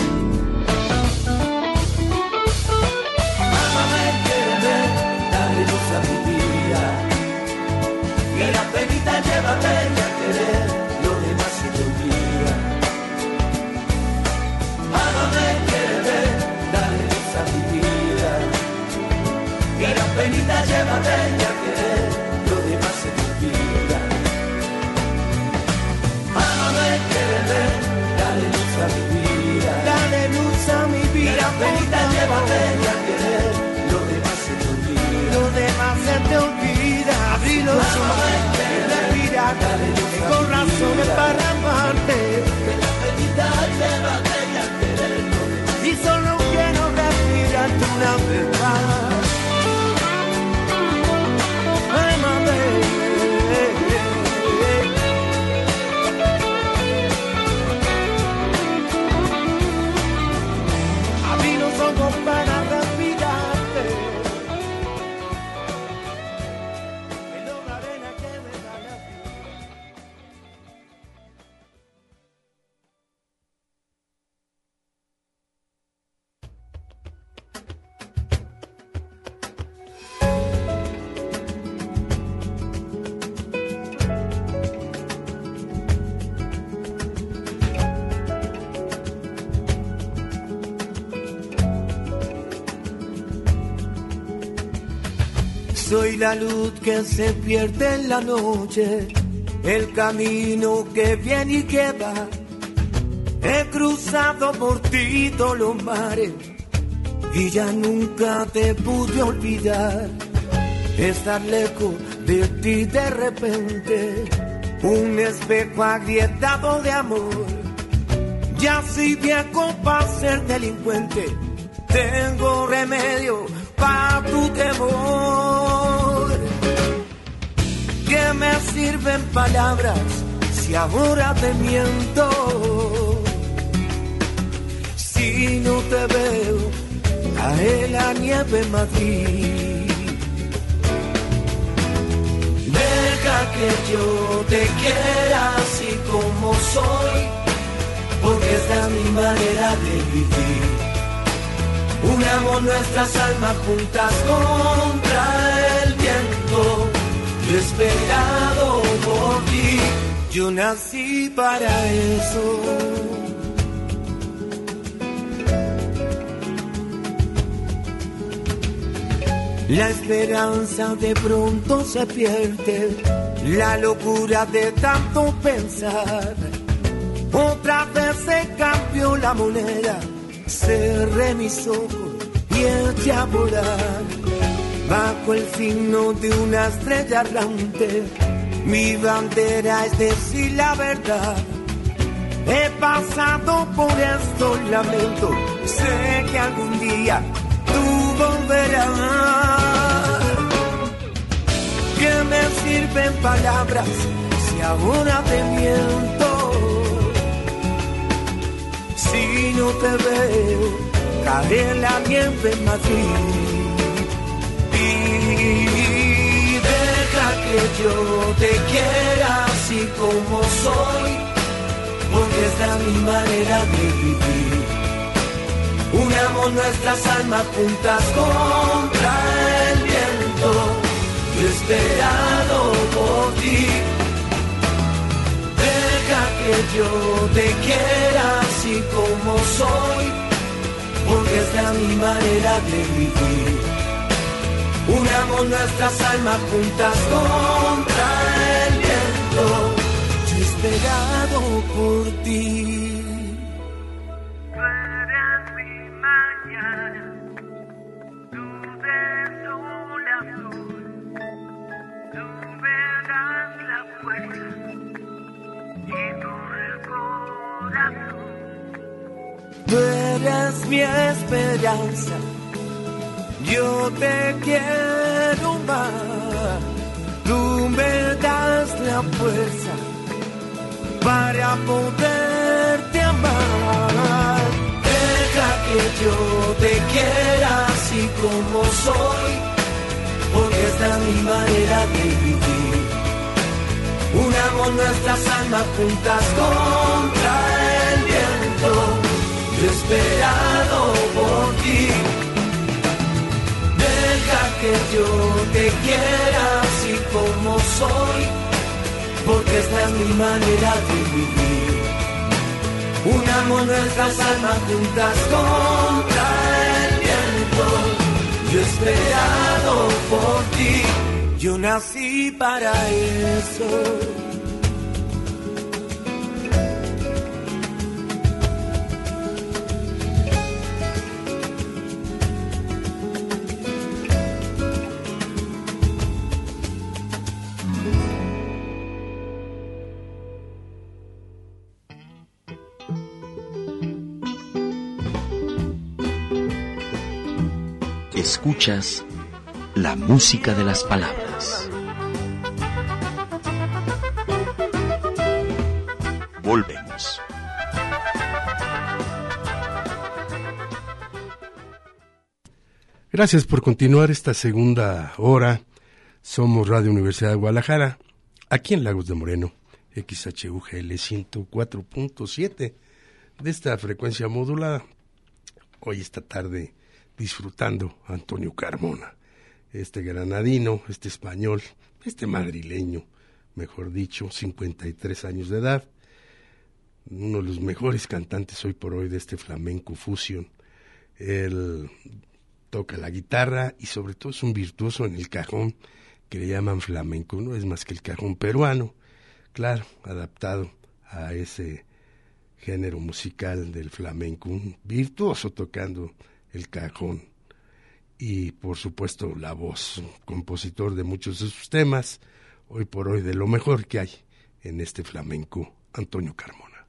Ámame, quiéreme, dale luz a mi vida. Y la penita llévate a querer, lo demás se te olvida. Ámame, quiéreme, dale luz a mi vida. Y la penita llévate a querer, lo demás se te olvida. Ámame, quiéreme, dale luz a mi vida. Dale luz a mi vida. Y la penita llévate a querer, lo demás se te olvida. Lo demás se te olvida. Abrí los ojos, respira, tengo razones para amarte. La penita llévate a querer, y solo quiero respirarte una vez más. Ámame. Para respirarte, el olor a arena que me da la vida. Soy la luz que se pierde en la noche, el camino que viene y que va. He cruzado por ti todos los mares y ya nunca te pude olvidar. Estar lejos de ti de repente, un espejo agrietado de amor. Ya soy viejo para ser delincuente, tengo remedio para tu temor. ¿Qué me sirven palabras si ahora te miento? Si no te veo, cae la nieve en Madrid. Deja que yo te quiera así como soy, porque esta es mi manera de vivir. Unamos nuestras almas juntas contra el viento, desesperado por ti. Yo nací para eso. La esperanza de pronto se pierde, la locura de tanto pensar. Otra vez se cambió la moneda, cerré mis ojos y eché a volar bajo el signo de una estrella errante. Mi bandera es decir la verdad. He pasado por estos lamentos, sé que algún día tú volverás. ¿Qué me sirven palabras si ahora te miento? Si no te veo, cae la nieve en Madrid. Y deja que yo te quiera así como soy, porque esta es mi manera de vivir. Unamos nuestras almas juntas contra el viento, desesperado por ti. Deja que yo te quiera así como soy, porque esta es mi manera de vivir. Unamos nuestras almas juntas contra el viento, desesperado por ti. Tú eres mi esperanza, yo te quiero más. Tú me das la fuerza para poderte amar. Deja que yo te quiera así como soy, porque esta es mi manera de vivir. Unamos nuestras almas juntas contra el viento, desesperado por ti. Deja que yo te quiera así como soy, porque esta es mi manera de vivir. Unamos nuestras almas juntas contra el viento, desesperado por ti. Yo nací para eso. Escuchas la música de las palabras. Volvemos. Gracias por continuar esta segunda hora. Somos Radio Universidad de Guadalajara, aquí en Lagos de Moreno, XHUGL 104.7 de esta frecuencia modulada. Hoy esta tarde disfrutando a Antonio Carmona, este granadino, este español, este madrileño, mejor dicho, 53 años de edad, uno de los mejores cantantes hoy por hoy de este flamenco fusion. Él toca la guitarra y sobre todo es un virtuoso en el cajón, que le llaman flamenco, no es más que el cajón peruano, claro, adaptado a ese género musical del flamenco, un virtuoso tocando el cajón y por supuesto la voz, compositor de muchos de sus temas, hoy por hoy de lo mejor que hay en este flamenco, Antonio Carmona.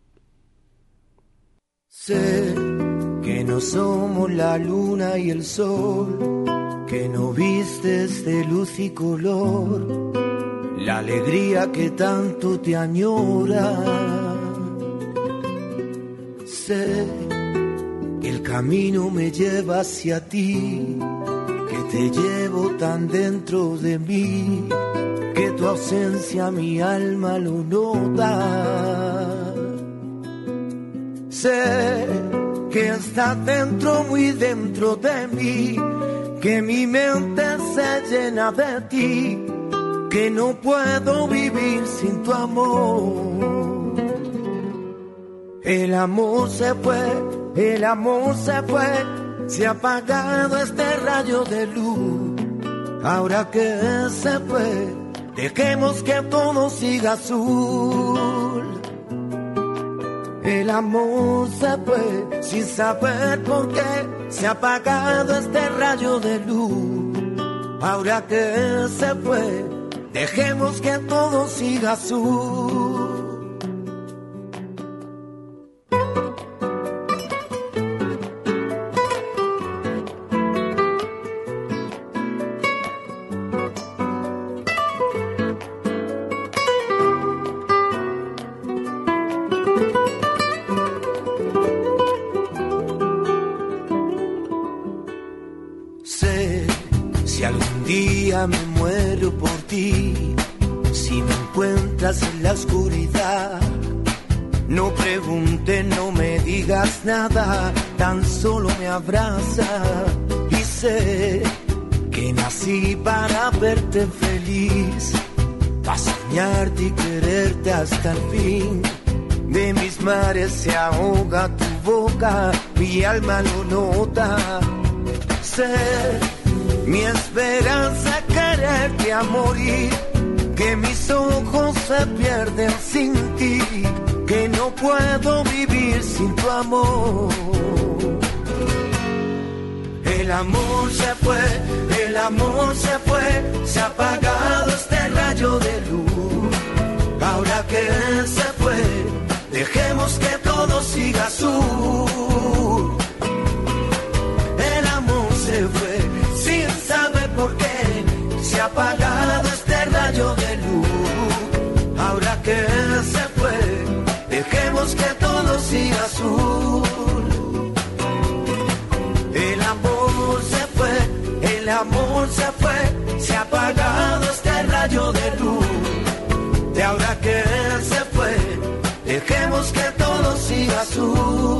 Sé que no somos la luna y el sol, que no vistes de luz y color, la alegría que tanto te añora. Sé que el camino me lleva hacia ti, que te llevo tan dentro de mí, que tu ausencia mi alma lo nota. Sé que estás dentro, muy dentro de mí, que mi mente se llena de ti, que no puedo vivir sin tu amor. El amor se fue, el amor se fue, se ha apagado este rayo de luz. Ahora que se fue, dejemos que todo siga azul. El amor se fue sin saber por qué, se ha apagado este rayo de luz. Ahora que se fue, dejemos que todo siga azul. Me muero por ti, si me encuentras en la oscuridad, No pregunte, no me digas nada, tan solo me abraza. Y sé que nací para verte feliz, para soñarte y quererte hasta el fin. De mis mares se ahoga tu boca, mi alma lo nota. Sé mi esperanza, quererte a morir, que mis ojos se pierden sin ti, que no puedo vivir sin tu amor. El amor se fue, el amor se fue, se ha apagado este rayo de luz. Ahora que él se fue, dejemos que todo siga azul. El amor se fue, sin saber por qué, se ha apagado este rayo de luz. Ahora que él se fue, dejemos que todo siga azul. El amor se fue, el amor se fue, se ha apagado este rayo de luz. De ahora que él se fue, dejemos que todo siga azul.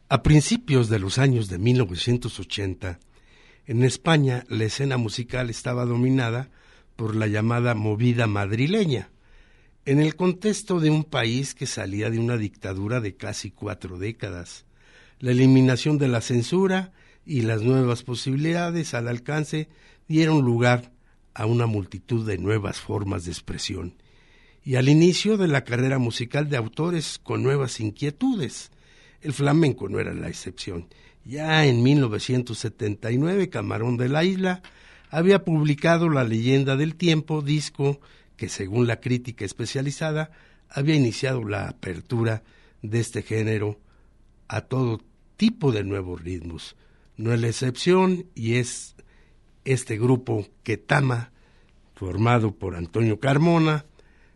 A principios de los años de 1980, en España la escena musical estaba dominada por la llamada movida madrileña, en el contexto de un país que salía de una dictadura de casi 4 décadas. La eliminación de la censura y las nuevas posibilidades al alcance dieron lugar a una multitud de nuevas formas de expresión y al inicio de la carrera musical de autores con nuevas inquietudes. El flamenco no era la excepción. Ya en 1979, Camarón de la Isla había publicado La leyenda del tiempo, disco que, según la crítica especializada, había iniciado la apertura de este género a todo tipo de nuevos ritmos. No es la excepción y es este grupo Ketama, formado por Antonio Carmona,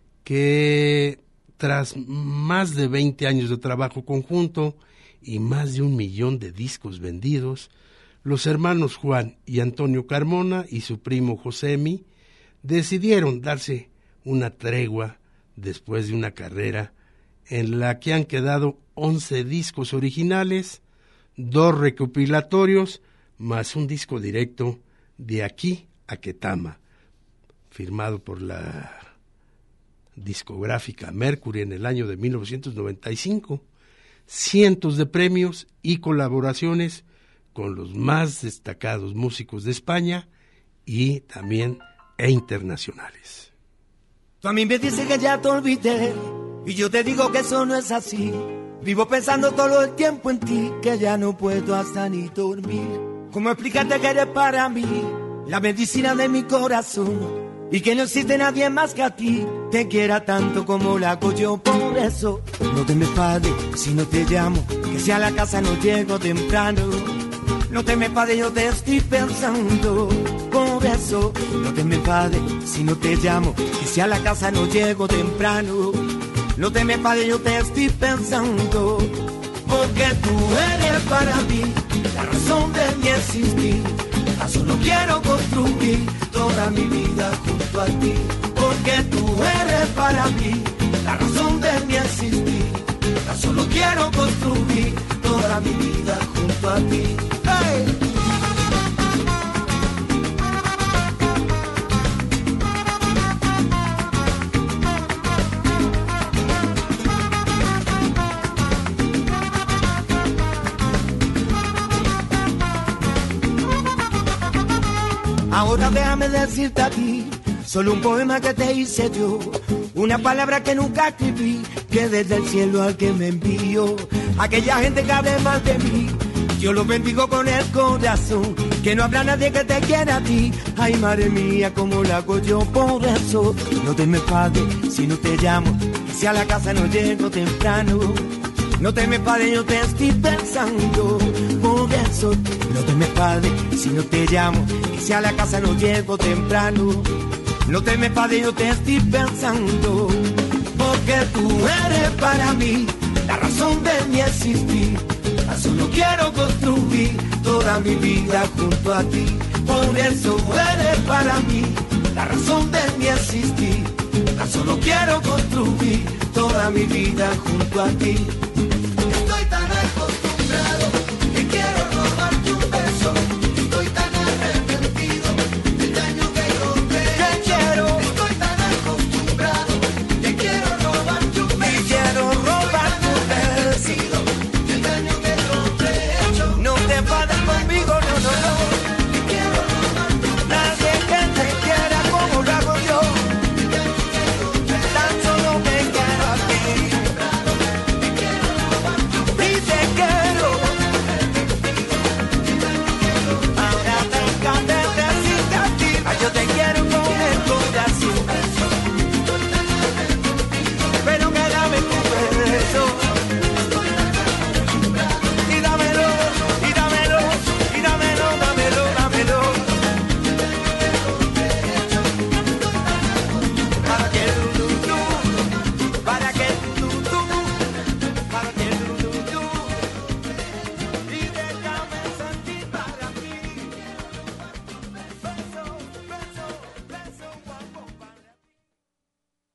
que tras más de 20 años de trabajo conjunto y más de 1 millón de discos vendidos, los hermanos Juan y Antonio Carmona y su primo Josemi decidieron darse una tregua después de una carrera en la que han quedado 11 discos originales, 2 recopilatorios, más un disco directo de aquí a Ketama, firmado por la discográfica Mercury en el año de 1995, cientos de premios y colaboraciones con los más destacados músicos de España y también internacionales. Tú a mí me dices que ya te olvidé y yo te digo que eso no es así. Vivo pensando todo el tiempo en ti, que ya no puedo hasta ni dormir. ¿Cómo explicarte que eres para mí la medicina de mi corazón? Y que no existe nadie más que a ti, te quiera tanto como la hago yo. Por eso no te me enfades si no te llamo, que si a la casa no llego temprano. No te me enfades, yo te estoy pensando. Por eso no te me enfades si no te llamo, que si a la casa no llego temprano. No te me enfades, yo te estoy pensando. Porque tú eres para mí la razón de mi existir. Solo quiero construir toda mi vida junto a ti. Porque tú eres para mí la razón de mi existir. Solo quiero construir toda mi vida junto a ti. ¡Hey! Ahora déjame decirte a ti, solo un poema que te hice yo, una palabra que nunca escribí, que desde el cielo al que me envió. Aquella gente que hable mal de mí, yo lo bendigo con el corazón, que no habrá nadie que te quiera a ti. Ay, madre mía, cómo la hago yo. Por eso no te me enfades si no te llamo, que si a la casa no llego temprano. No te me enfades, yo te estoy pensando. Por eso no te me enfades si no te llamo, que si a la casa no llego temprano. No te me enfades, yo te estoy pensando. Porque tú eres para mí la razón de mi existir. Solo quiero construir toda mi vida junto a ti. Por eso eres para mí la razón de mi existir. Solo quiero construir toda mi vida junto a ti. Estoy tan acostumbrado que quiero robar tu beso. Estoy tan arrepentido del daño que yo te he hecho. Estoy tan acostumbrado que quiero robar tu beso. Quiero robar tu beso. Del daño que yo te he hecho. No te enfades conmigo, no, no, no. Quiero robar tu beso. Nadie que te quiera como lo hago yo. Tan solo me quiero a ti. Yo te quiero con el corazón, pero que dame tu beso. Y dámelo, y dámelo, y dámelo, dámelo, dámelo. Para que tú, para que tú, para que tú, y déjame sentir para mí.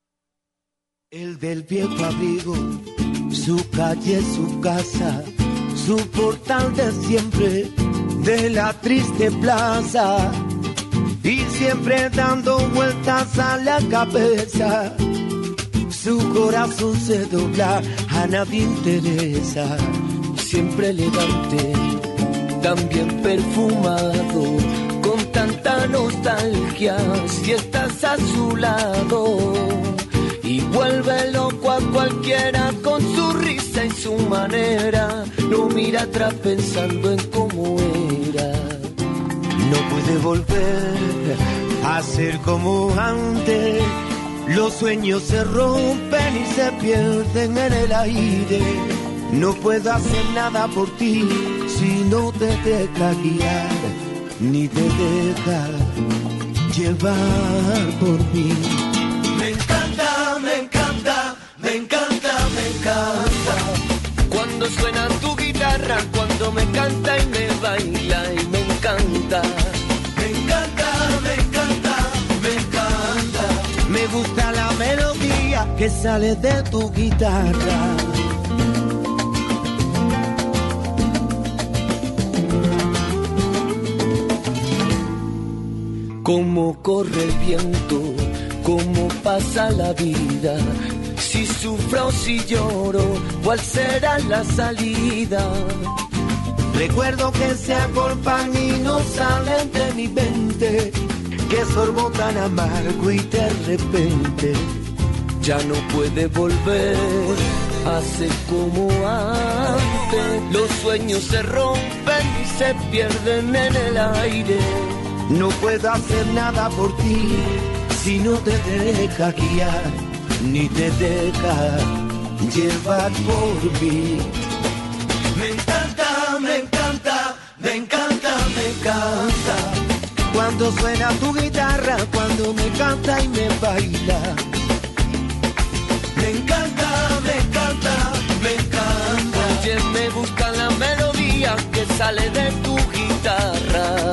El del viejo abrigo, su calle, su casa, su portal de siempre, de la triste plaza, y siempre dando vueltas a la cabeza. Su corazón se dobla, a nadie interesa, siempre elegante, también perfumado, con tanta nostalgia, si estás a su lado. Y vuelve loco a cualquiera con su risa y su manera, lo mira atrás pensando en cómo era. No puede volver a ser como antes, los sueños se rompen y se pierden en el aire. No puedo hacer nada por ti si no te deja guiar, ni te deja llevar por mí. Me encanta, me encanta, me encanta, me encanta. Cuando suena tu guitarra, cuando me canta y me baila y me encanta. Me encanta, me encanta, me encanta. Me gusta la melodía que sale de tu guitarra. Cómo corre el viento, cómo pasa la vida, si sufro o si lloro, ¿cuál será la salida? Recuerdo que se agolpan y no salen de mi mente, que sorbo tan amargo y de repente ya no puede volver a ser como antes. Los sueños se rompen y se pierden en el aire. No puedo hacer nada por ti si no te deja guiar, ni te deja llevar por mí. Me encanta, me encanta, me encanta, me encanta. Cuando suena tu guitarra, cuando me canta y me baila. Me encanta, me encanta, me encanta. Oye, me gusta la melodía que sale de tu guitarra.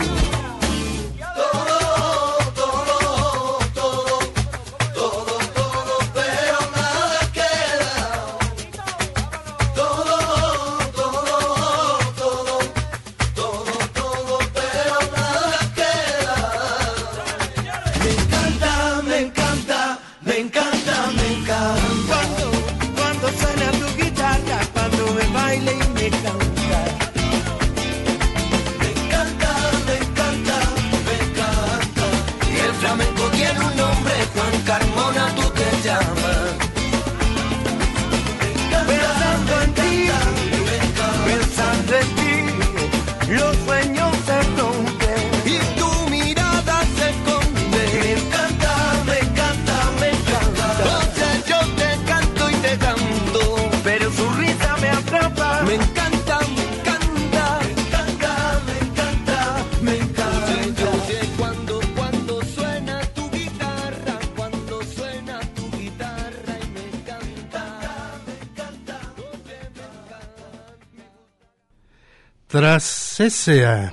Tras esa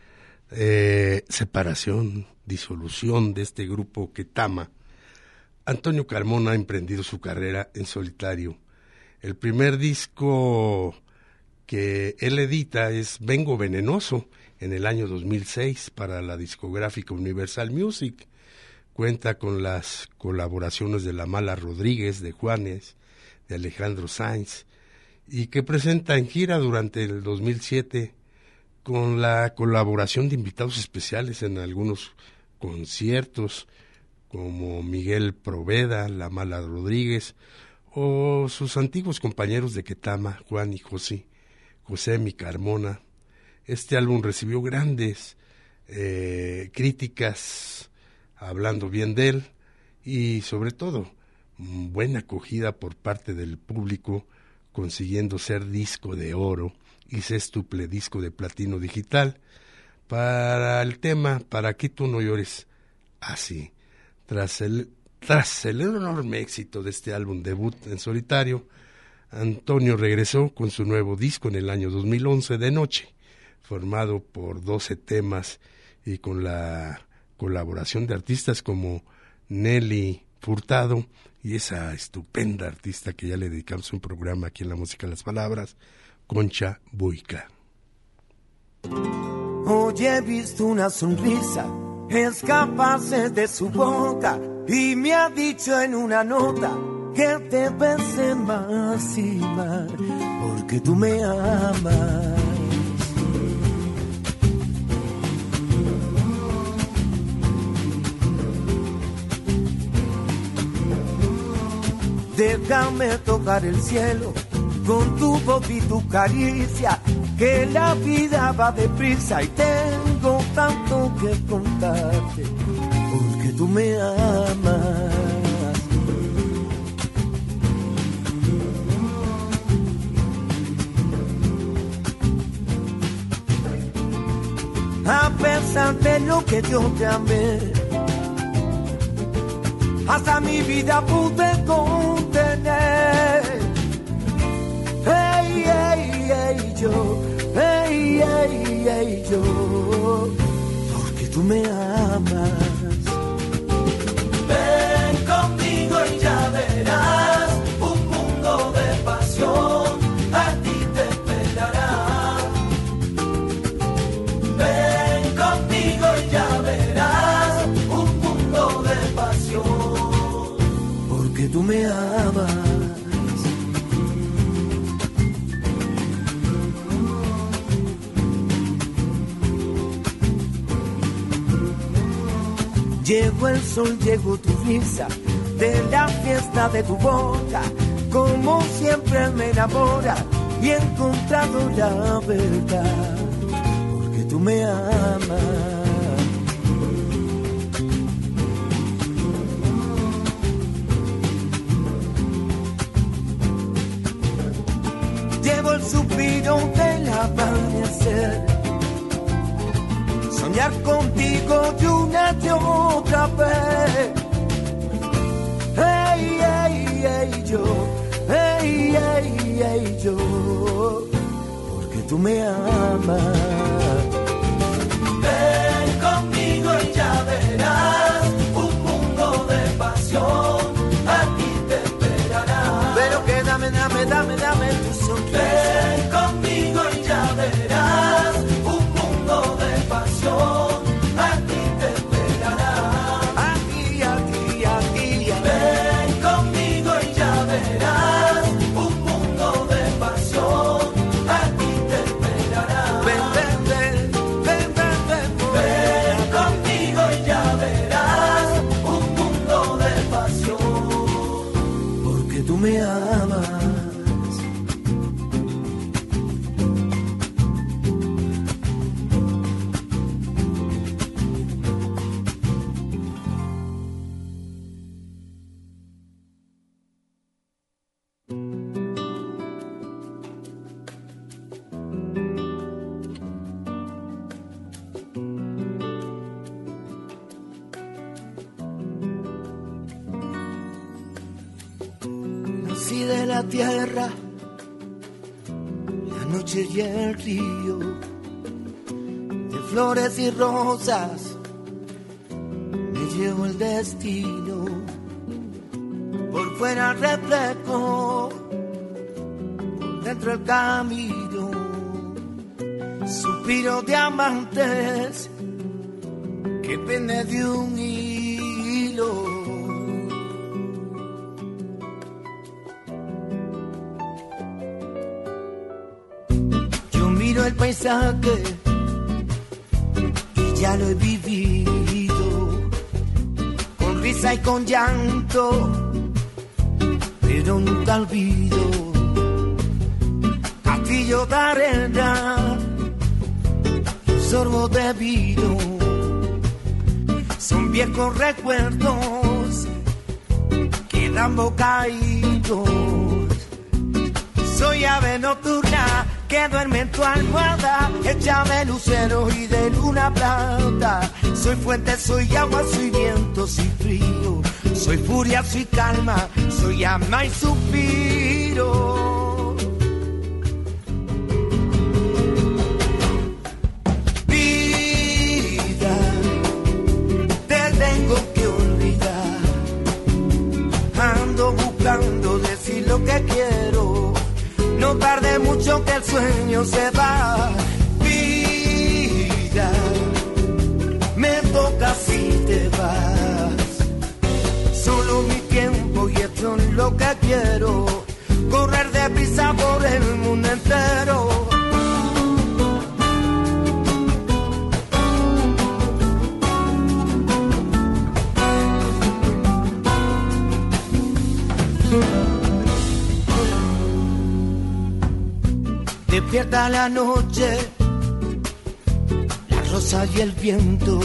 separación, disolución de este grupo Ketama, Antonio Carmona ha emprendido su carrera en solitario. El primer disco que él edita es Vengo Venenoso, en el año 2006 para la discográfica Universal Music. Cuenta con las colaboraciones de La Mala Rodríguez, de Juanes, de Alejandro Sanz, y que presenta en gira durante el 2007 con la colaboración de invitados especiales en algunos conciertos como Miguel Proveda, La Mala Rodríguez o sus antiguos compañeros de Ketama, Juan y José Mi Carmona. Este álbum recibió grandes críticas hablando bien de él y sobre todo buena acogida por parte del público, consiguiendo ser disco de oro y sextuple disco de platino digital. Para el tema ¿Para qué tú no llores así? Tras el enorme éxito de este álbum debut en solitario, Antonio regresó con su nuevo disco en el año 2011, De Noche, formado por 12 temas y con la colaboración de artistas como Nelly Furtado y esa estupenda artista que ya le dedicamos un programa aquí en La Música de las Palabras, Concha Buica. Hoy he visto una sonrisa escaparse de su boca y me ha dicho en una nota que te besé más y más porque tú me amas. Déjame tocar el cielo con tu voz y tu caricia, que la vida va deprisa y tengo tanto que contarte, porque tú me amas. A pesar de lo que yo te amé, hasta mi vida pude contener. Hey, hey, hey, yo, hey, hey, hey, yo, porque tú me amas. Ven conmigo y ya verás un mundo de pasión, a ti te esperará. Ven conmigo y ya verás un mundo de pasión, porque tú me amas. Llegó el sol, llegó tu risa, de la fiesta de tu boca, como siempre me enamora y he encontrado la verdad, porque tú me amas. Llevo el suspiro del amanecer, soñar contigo de una y otra vez. Hey, hey, hey, yo, hey, hey, hey, yo, porque tú me amas. Ven conmigo y ya verás un mundo de pasión, a ti te esperará. Pero que dame tu sonrisa. Ven conmigo y ya verás un mundo de pasión, a ti te esperará. Aquí. Ven conmigo y ya verás un mundo de pasión, a ti te esperará. Ven conmigo y ya verás un mundo de pasión, porque tú me amas. Nací de la tierra, la noche y el río, de flores y rosas me llevo el destino, por fuera reflejo, por dentro el camino, suspiro de amantes que pende de un hilo. El paisaje y ya lo he vivido, con risa y con llanto, pero nunca olvido. Castillo de arena, un sorbo de vino, son viejos recuerdos que dan bocaídos. Soy ave nocturna que duerme en tu almohada, échame lucero y de luna plata. Soy fuente, soy agua, soy viento, soy frío, soy furia, soy calma, soy ama y suspiro. Vida, te tengo que olvidar, ando buscando decir lo que quiero. No tardé mucho mucho que el sueño se va. Vida, me toca si te vas. Solo mi tiempo y esto es lo que quiero. Correr deprisa por el mundo entero. Despierta la noche, la rosa y el viento,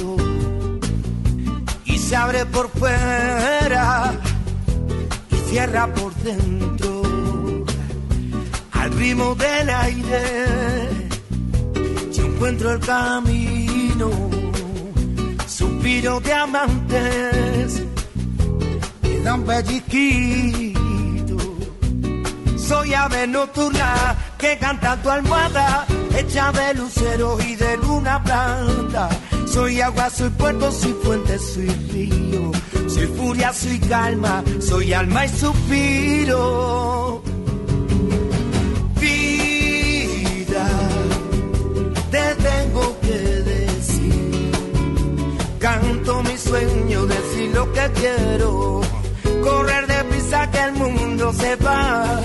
y se abre por fuera y cierra por dentro. Al ritmo del aire yo encuentro el camino, suspiro de amantes que dan pellizquito. Soy ave nocturna que canta tu almohada, hecha de luceros y de luna blanca. Soy agua, soy puerto, soy fuente, soy río. Soy furia, soy calma, soy alma y suspiro. Vida, te tengo que decir. Canto mi sueño, decir lo que quiero. Correr deprisa que el mundo se va.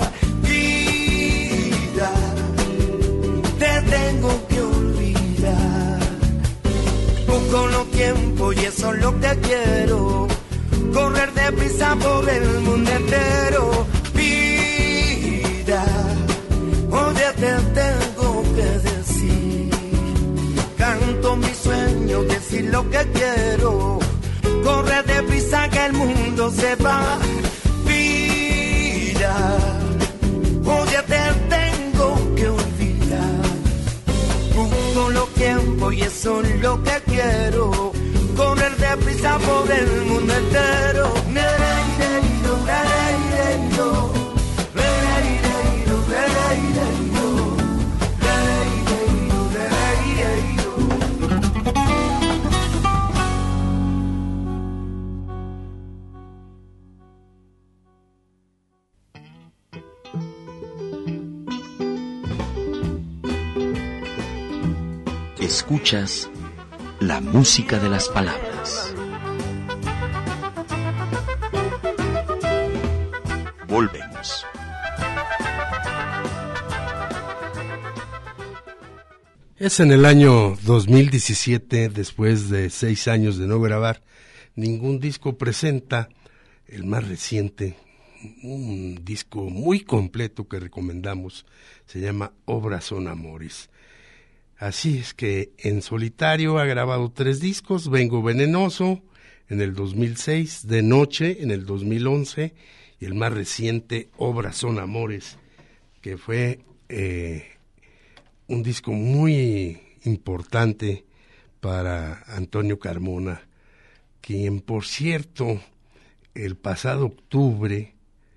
Te tengo que olvidar. Busco los tiempos y eso es lo que quiero. Correr deprisa por el mundo entero. Vida, oye, te tengo que decir. Canto mi sueño, decir lo que quiero. Correr deprisa que el mundo se va. Vida, oye, te tengo que olvidar. Busco los tiempos y eso es lo que quiero. Correr deprisa por el mundo entero. Escuchas la música de las palabras. Volvemos. Es en el año 2017, después de 6 años de no grabar ningún disco, presenta el más reciente, un disco muy completo que recomendamos, se llama Obras son Amores. Así es que en solitario ha grabado 3 discos, Vengo Venenoso en el 2006, De Noche en el 2011 y el más reciente, Obras son Amores, que fue un disco muy importante para Antonio Carmona, quien por cierto el pasado octubre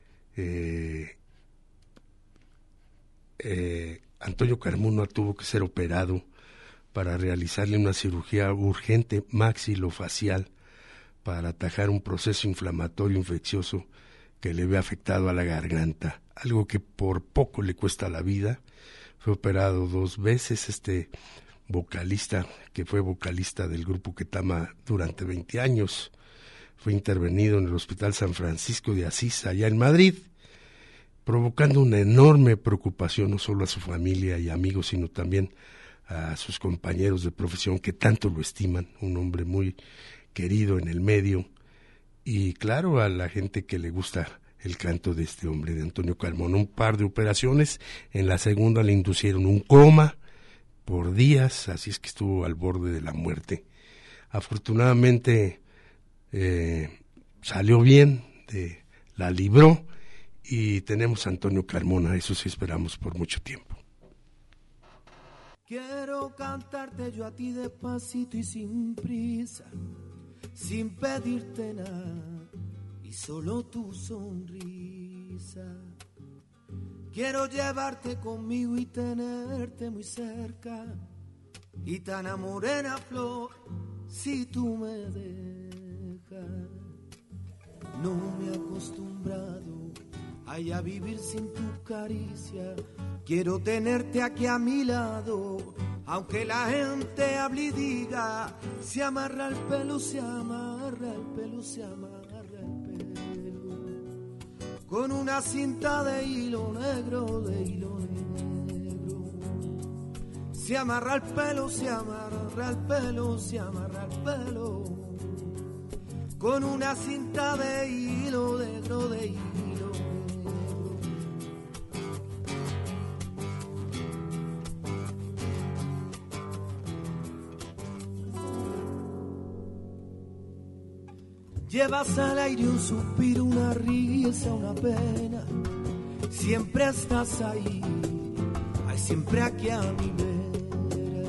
Antonio Carmona tuvo que ser operado para realizarle una cirugía urgente maxilofacial para atajar un proceso inflamatorio infeccioso que le había afectado a la garganta, algo que por poco le cuesta la vida. Fue operado 2 veces. Este vocalista, que fue vocalista del grupo Ketama durante 20 años, fue intervenido en el Hospital San Francisco de Asís, allá en Madrid, provocando una enorme preocupación no solo a su familia y amigos, sino también a sus compañeros de profesión que tanto lo estiman, un hombre muy querido en el medio, y claro, a la gente que le gusta el canto de este hombre, de Antonio Carmona. Un par de operaciones, en la segunda le inducieron un coma por días, así es que estuvo al borde de la muerte. Afortunadamente salió bien, la libró, y tenemos a Antonio Carmona, eso sí esperamos por mucho tiempo. Quiero cantarte yo a ti despacito y sin prisa, sin pedirte nada, y solo tu sonrisa. Quiero llevarte conmigo y tenerte muy cerca, y tan a morena flor, si tú me dejas. No me he acostumbrado Ay, a vivir sin tu caricia, quiero tenerte aquí a mi lado. Aunque la gente hable y diga, se amarra el pelo, se amarra el pelo, se amarra el pelo. Con una cinta de hilo negro, de hilo negro. Se amarra el pelo, se amarra el pelo, se amarra el pelo. Con una cinta de hilo negro, de hilo. Llevas al aire un suspiro, una risa, una pena. Siempre estás ahí, ay, siempre aquí a mi vera.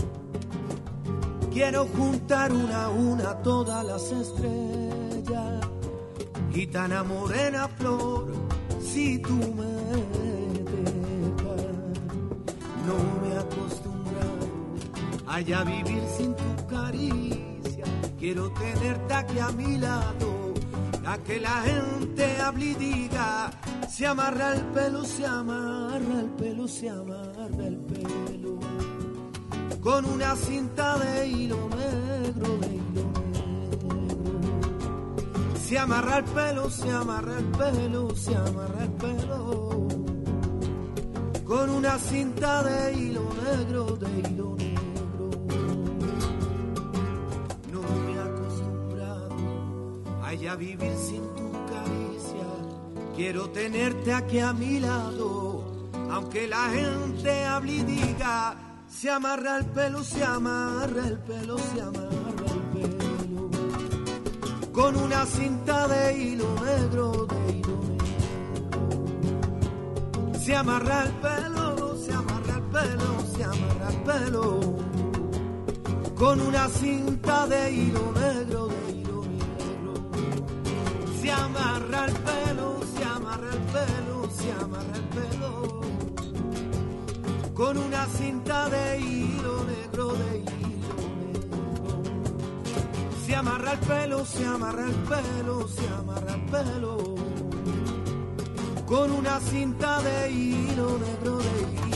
Quiero juntar una a una todas las estrellas. Gitana morena flor, si tú me dejas. No me he acostumbrado a ya vivir sin tu caricia. Quiero tenerte aquí a mi lado, a que la gente hable y diga, se amarra el pelo, se amarra el pelo, se amarra el pelo, con una cinta de hilo negro, de hilo negro. Se amarra el pelo, se amarra el pelo, se amarra el pelo, con una cinta de hilo negro, de hilo negro. A vivir sin tu caricia, quiero tenerte aquí a mi lado, aunque la gente hable y diga, se amarra el pelo, se amarra el pelo, se amarra el pelo, con una cinta de hilo negro, de hilo negro. Se amarra el pelo, se amarra el pelo, se amarra el pelo, con una cinta de hilo negro, de se amarra el pelo, se amarra el pelo, se amarra el pelo, con una cinta de hilo negro, de hilo negro. Se amarra el pelo, se amarra el pelo, se amarra el pelo, con una cinta de hilo negro, de hilo negro.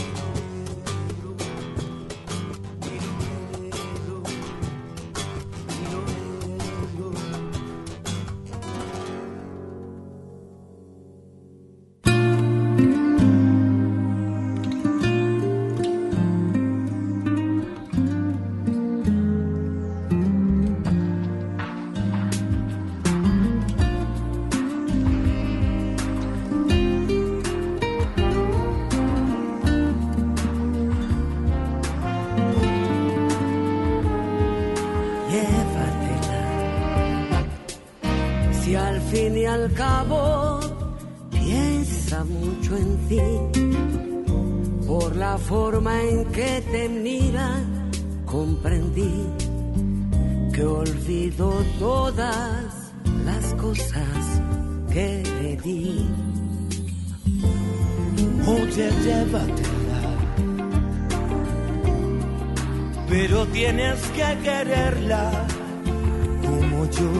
Al cabo piensa mucho en ti, por la forma en que te mira comprendí que olvido todas las cosas que le di. Oye, llévatela, pero tienes que quererla como yo.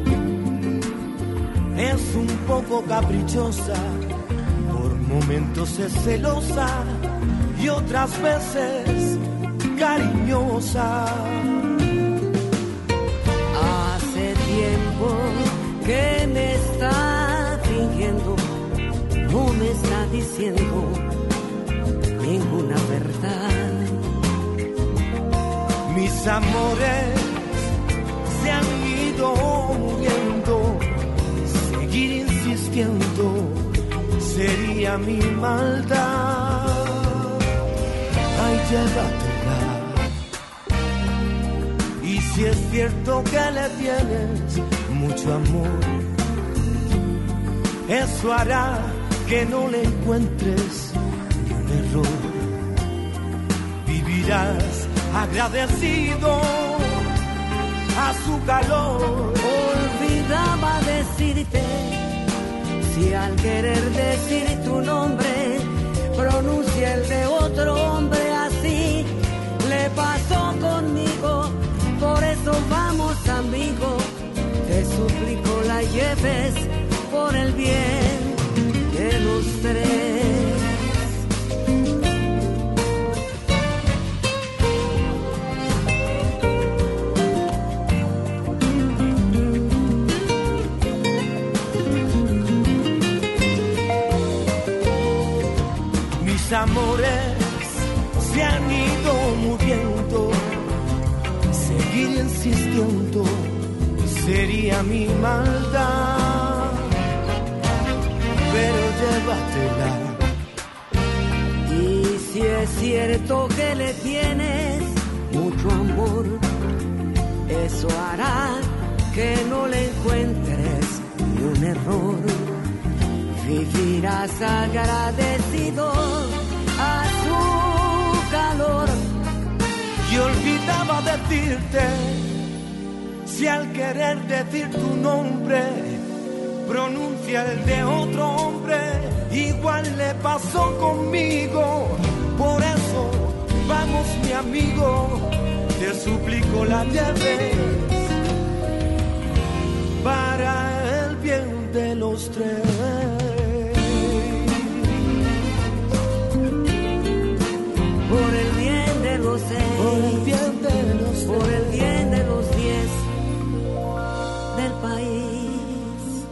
Es un poco caprichosa, por momentos es celosa y otras veces cariñosa. Hace tiempo que me está fingiendo, no me está diciendo ninguna verdad. Mis amores se han ido muriendo. Seguir insistiendo sería mi maldad. Ay, llévatela. Y si es cierto que le tienes mucho amor, eso hará que no le encuentres ni un error. Vivirás agradecido a su calor. Olvidaba decirte, si al querer decir tu nombre pronuncia el de otro hombre, así le pasó conmigo. Por eso vamos, amigo, te suplico la lleves por el bien de amores se han ido muriendo. Seguir insistiendo sería mi maldad, pero llévatela. Y si es cierto que le tienes mucho amor, eso hará que no le encuentres ni un error. Vivirás agradecido a su calor. Y olvidaba decirte, si al querer decir tu nombre pronuncia el de otro hombre, igual le pasó conmigo. Por eso, vamos mi amigo, te suplico la lleves para el bien de los tres. Por el bien de los seis, por el bien de los seis, por el bien de los 10 del país.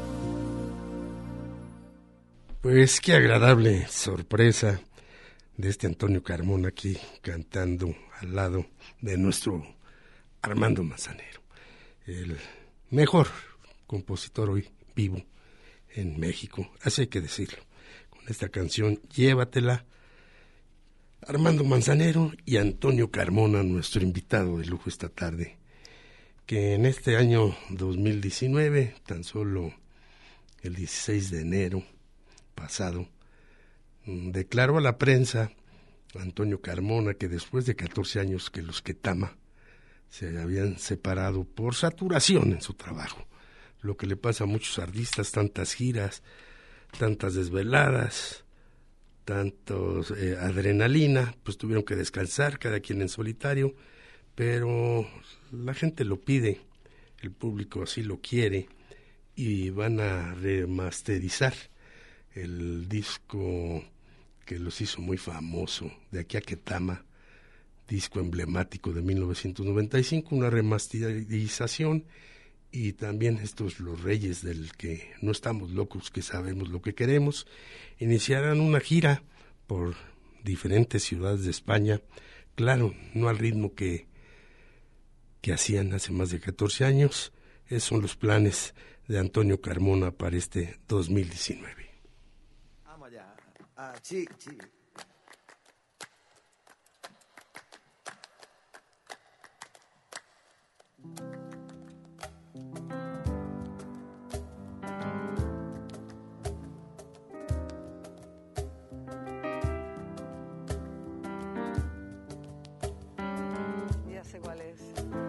Pues qué agradable sorpresa de este Antonio Carmona aquí cantando al lado de nuestro Armando Manzanero, el mejor compositor hoy vivo en México, así hay que decirlo, con esta canción Llévatela. Armando Manzanero y Antonio Carmona, nuestro invitado de lujo esta tarde, que en este año 2019, tan solo el 16 de enero pasado, declaró a la prensa Antonio Carmona que después de 14 años que los Ketama se habían separado por saturación en su trabajo, lo que le pasa a muchos artistas, tantas giras, tantas desveladas, tantos adrenalina, pues tuvieron que descansar, cada quien en solitario, pero la gente lo pide, el público así lo quiere, y van a remasterizar el disco que los hizo muy famoso, De aquí a Ketama, disco emblemático de 1995, una remasterización, y también estos Los Reyes del que no estamos locos, que sabemos lo que queremos, iniciarán una gira por diferentes ciudades de España, claro, no al ritmo que hacían hace más de 14 años. Esos son los planes de Antonio Carmona para este 2019. Vamos allá. Sí. Ya sé cuál es.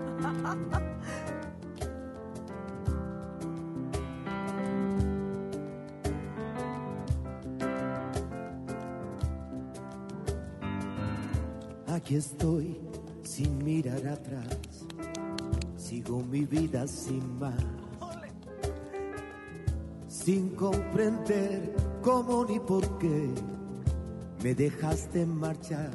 Aquí estoy sin mirar atrás, sigo mi vida sin más, sin comprender cómo ni por qué me dejaste marchar.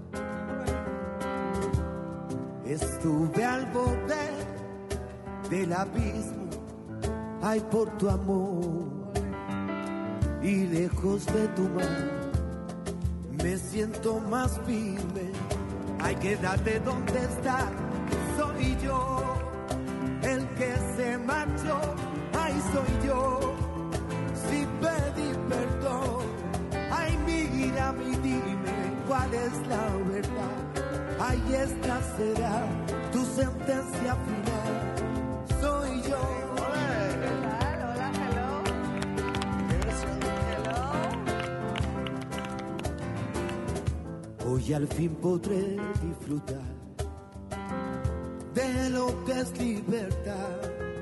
Estuve al borde del abismo, ay por tu amor, y lejos de tu mano me siento más firme. Ay, quédate donde está, soy yo el que se marchó. Ay, soy yo, si pedí perdón. Ay, mírame y dime cuál es la verdad. Ay, esta será tu sentencia final. Soy yo. Hola, hello. Hoy al fin podré disfrutar de lo que es libertad.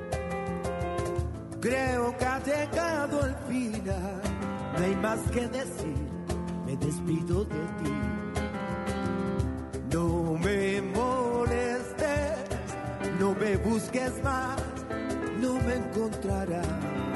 Creo que ha llegado el final, no hay más que decir, me despido de ti. No me molestes, no me busques más, no me encontrarás.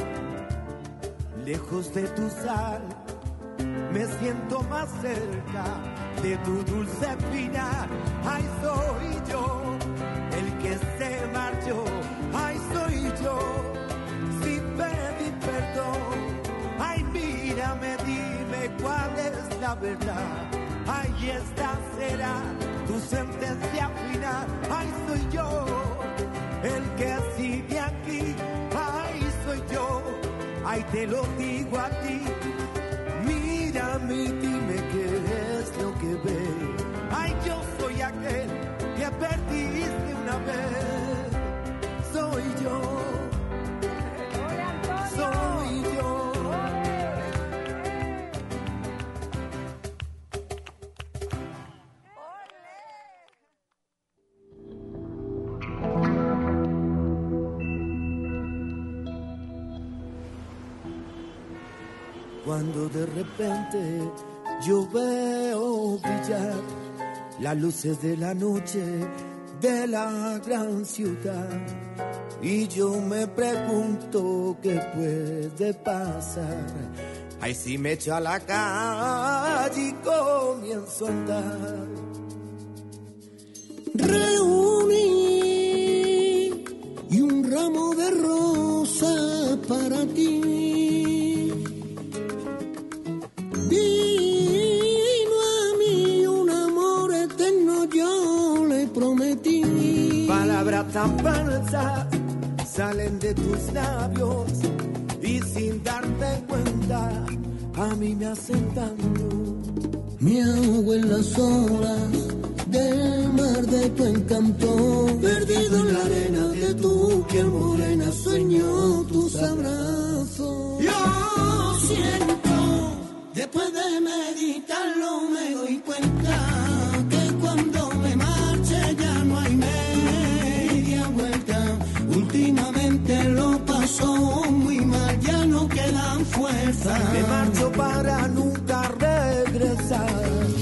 Lejos de tu sal, me siento más cerca de tu dulce final. Ay, soy yo el que se marchó. Ay, soy yo, si pedí perdón. Ay, mírame, dime cuál es la verdad. esta será tu sentencia final. Ay, soy yo el que sigue aquí. Ay, soy yo. Ay, te lo digo a ti. Mírame y dime qué es lo que ves. Ay, yo soy aquel que perdiste una vez. Soy yo. Soy yo. Cuando de repente yo veo brillar las luces de la noche de la gran ciudad, y yo me pregunto qué puede pasar. Ay, si me echo a la calle y comienzo a andar. Reuní y un ramo de rosa para ti. Vino a mí un amor eterno, yo le prometí. Palabras tan falsas salen de tus labios y sin darte cuenta a mí me hacen daño. Me ahogo en las olas del mar de tu encanto, perdido en la arena de tu piel morena, sueño tus abrazos. Yo siento, después de meditarlo me doy cuenta que cuando me marche ya no hay media vuelta. Últimamente lo pasó muy mal, ya no quedan fuerzas. Me marcho para nunca regresar.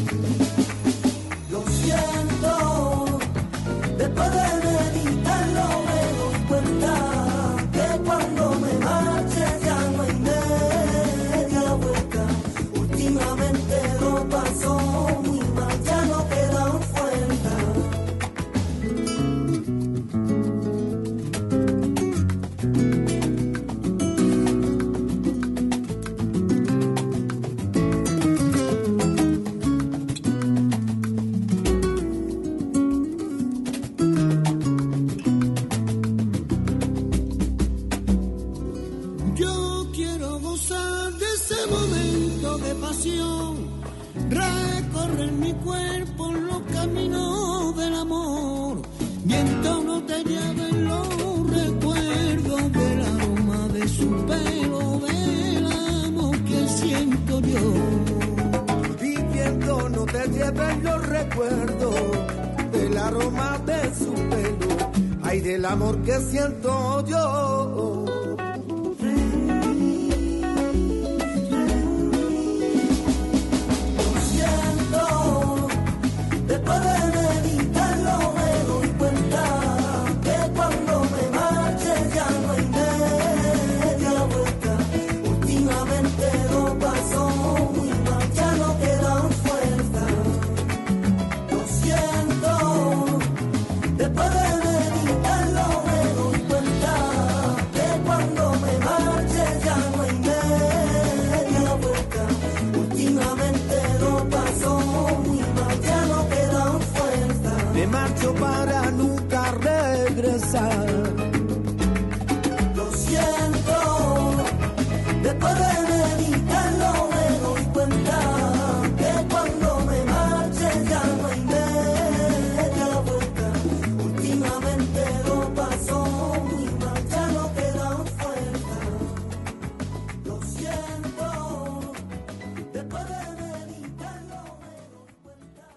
Lo siento, después de meditarlo me doy cuenta que cuando me marche ya no hay media vuelta. Últimamente lo pasó muy mal, ya no quedan fuerzas. Yo quiero gozar de ese momento de pasión, recorrer mi cuerpo en los caminos del amor. Viento no te lleve los recuerdos del aroma de su pelo, del amor que siento yo. Viviendo no te lleven los recuerdos del aroma de su pelo, ay, del amor que siento yo. Después de meditarlo me doy cuenta que cuando me marche ya no hay media vuelta. Últimamente lo pasó muy mal, ya no quedan fuerzas. Lo siento, después de meditarlo me doy cuenta que cuando me marche ya no hay media vuelta. Últimamente lo pasó muy mal, ya no quedan fuerzas. Me marcho para nunca regresar. Lo siento, después de meditarlo me doy cuenta que cuando me marche ya no hay media vuelta. Últimamente lo pasó muy mal, ya no quedan fuerzas. Lo siento, después de meditarlo me doy cuenta.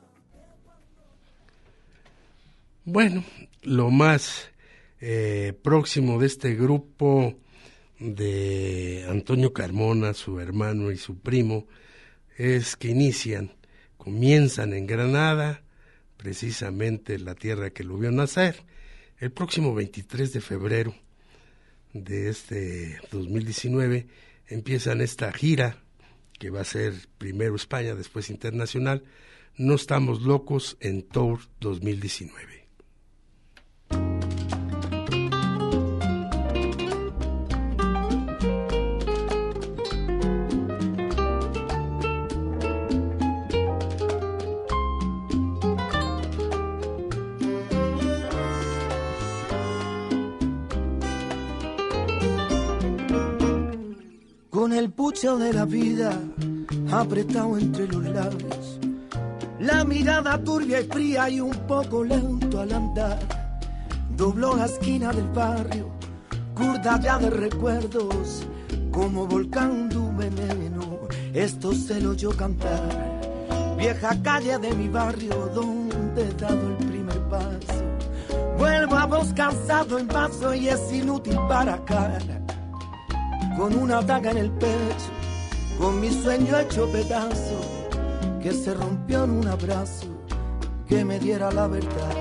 Bueno, lo más próximo de este grupo de Antonio Carmona, su hermano y su primo, es que comienzan en Granada, precisamente la tierra que lo vio nacer, el próximo 23 de febrero de este 2019, empiezan esta gira, que va a ser primero España, después internacional, No Estamos Locos en Tour 2019. el pucho de la vida apretado entre los labios, la mirada turbia y fría y un poco lento al andar. Dobló la esquina del barrio, curda ya de recuerdos, como volcán de un veneno, esto se lo oyó cantar. Vieja calle de mi barrio donde he dado el primer paso, vuelvo a vos cansado en paso y es inútil para cara, con una daga en el pecho, con mi sueño hecho pedazo, que se rompió en un abrazo que me diera la verdad.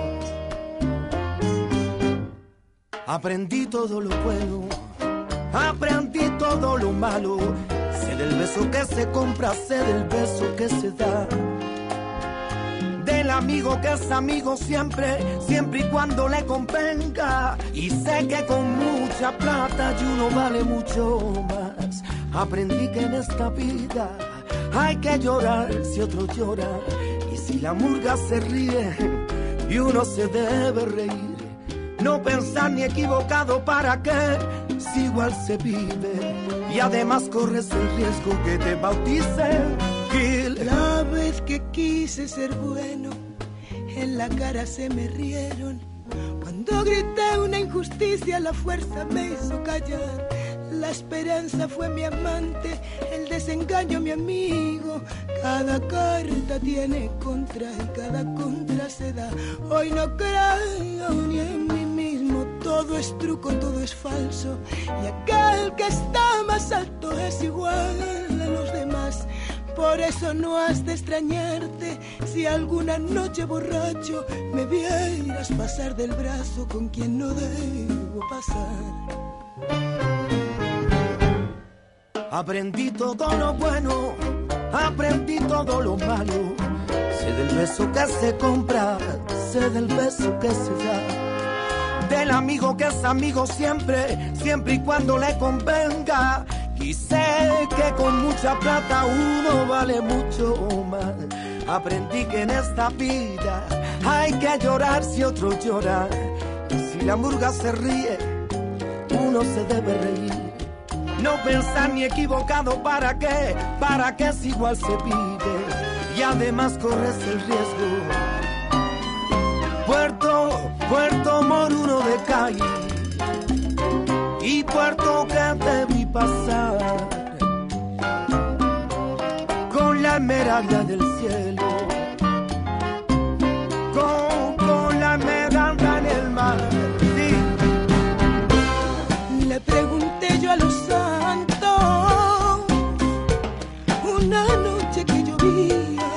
Aprendí todo lo bueno, aprendí todo lo malo, sé del beso que se compra, sé del beso que se da, del amigo que es amigo siempre, siempre y cuando le convenga, y sé que con mucha plata y uno vale mucho más. Aprendí que en esta vida hay que llorar si otro llora, y si la murga se ríe y uno se debe reír, no pensar ni equivocado para qué, si igual se vive y además corres el riesgo que te bauticen Gil. La vez que quise ser bueno, en la cara se me rieron. Cuando grité una injusticia, la fuerza me hizo callar. La esperanza fue mi amante, el desengaño mi amigo. Cada carta tiene contra y cada contra se da. Hoy no creo ni en mí mismo, todo es truco, todo es falso. Y aquel que está más alto es igual a los demás. Por eso no has de extrañarte si alguna noche borracho me vieras pasar del brazo con quien no debo pasar. Aprendí todo lo bueno, aprendí todo lo malo, sé del beso que se compra, sé del beso que se da, del amigo que es amigo siempre, siempre y cuando le convenga, y sé que con mucha plata uno vale mucho más. Aprendí que en esta vida hay que llorar si otro llora, y si la murga se ríe, uno se debe reír. No pensar ni equivocado para qué si igual se pide y además corres el riesgo. Puerto Moruno de calle y puerto que te vi pasar con la esmeralda del cielo, con la esmeralda en el mar. Sí. Le pregunté yo a los santos una noche que llovía,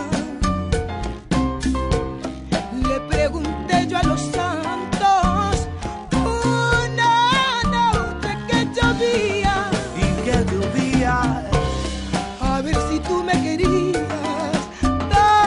le pregunté yo a los santos una noche que llovía, y que llovía, a ver si tú me querías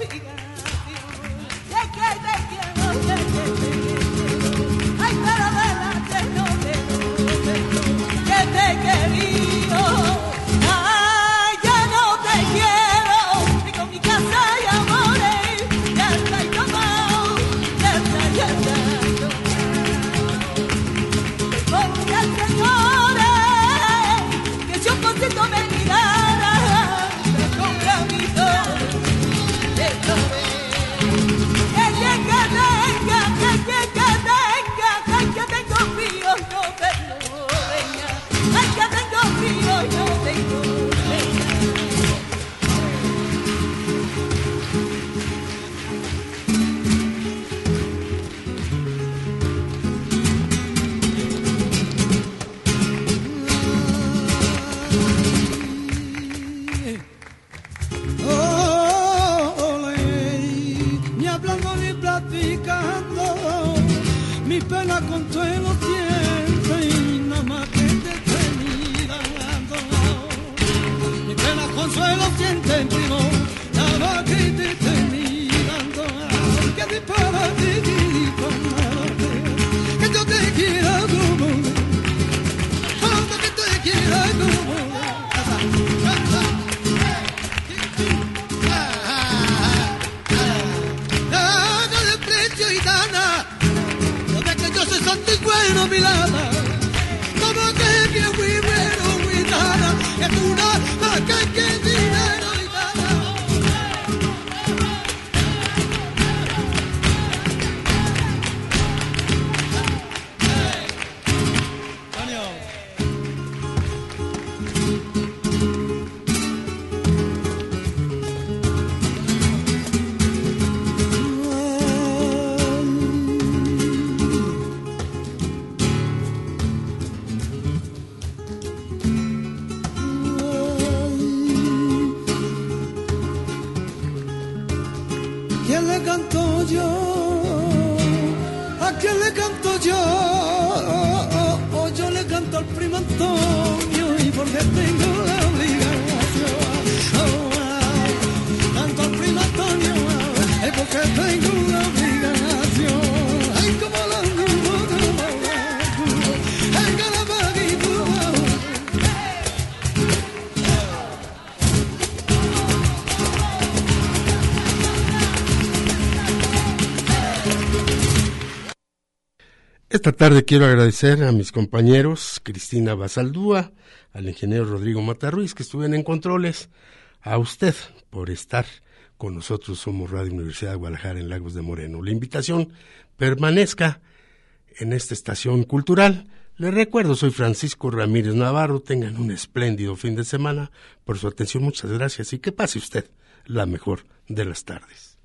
Esta tarde quiero agradecer a mis compañeros Cristina Basaldúa, al ingeniero Rodrigo Matarruiz, que estuvieron en controles, a usted por estar con nosotros. Somos Radio Universidad de Guadalajara en Lagos de Moreno. La invitación permanezca en esta estación cultural. Les recuerdo, soy Francisco Ramírez Navarro. Tengan un espléndido fin de semana. Por su atención, muchas gracias y que pase usted la mejor de las tardes.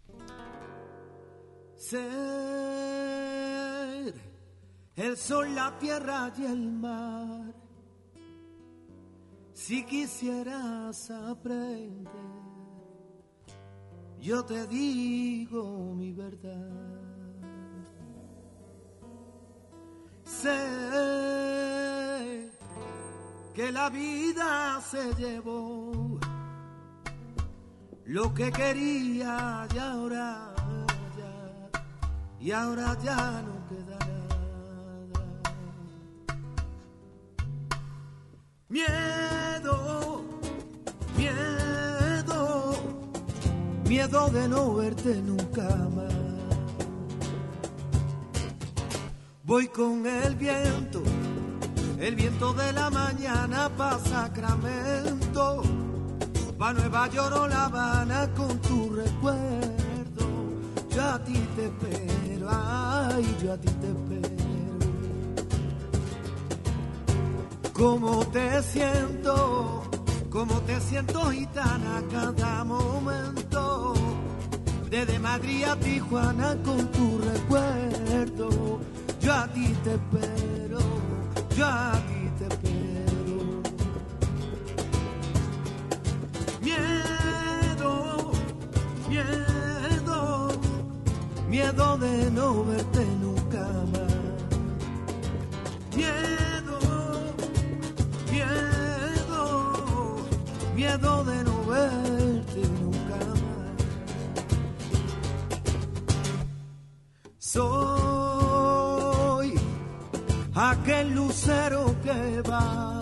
El sol, la tierra y el mar. Si quisieras aprender, yo te digo mi verdad. Sé que la vida se llevó lo que quería y ahora ya no quedará. Miedo, miedo, miedo de no verte nunca más. Voy con el viento de la mañana pa' Sacramento, pa' Nueva York o La Habana con tu recuerdo. Yo a ti te espero, ay, yo a ti te espero. ¿Cómo te siento gitana cada momento? Desde Madrid a Tijuana con tu recuerdo. Yo a ti te espero, yo a ti te espero. Miedo, miedo, miedo de no verte nunca más. Miedo de no verte nunca más. Soy aquel lucero que va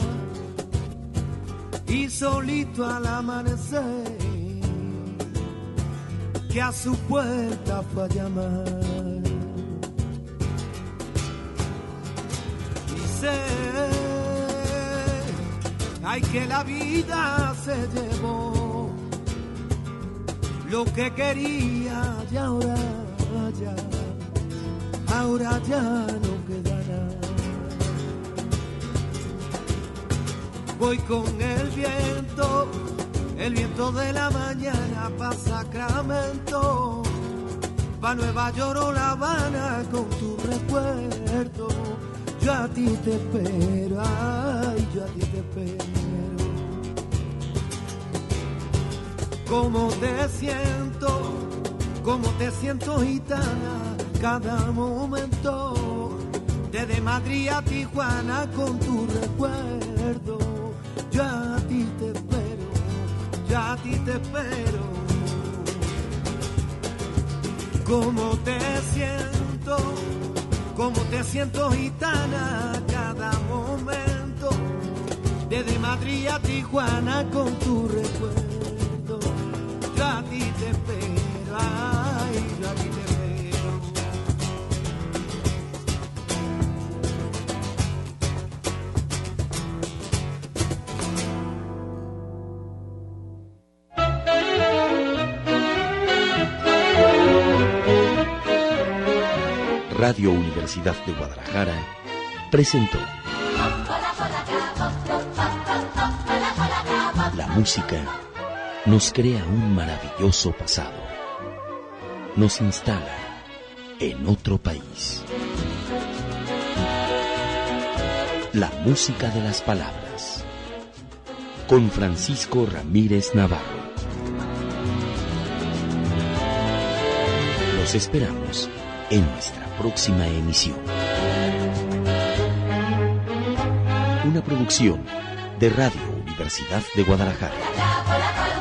y solito al amanecer que a su puerta fue a llamar. Dice, ay, que la vida se llevó lo que quería y ahora ya no queda nada. Voy con el viento de la mañana pa' Sacramento, pa' Nueva York o La Habana con tu recuerdo. Yo a ti te espero, ay, yo a ti te espero. ¿Cómo te siento gitana cada momento? Desde Madrid a Tijuana con tu recuerdo. Yo a ti te espero, yo a ti te espero. ¿Cómo te siento gitana cada momento? Desde Madrid a Tijuana con tu recuerdo. Yo a ti te espero, ay, yo a ti te espero. Radio Universidad de Guadalajara presentó La música nos crea un maravilloso pasado, nos instala en otro país. La música de las palabras, con Francisco Ramírez Navarro. Los esperamos en nuestra próxima emisión. Una producción de Radio Universidad de Guadalajara.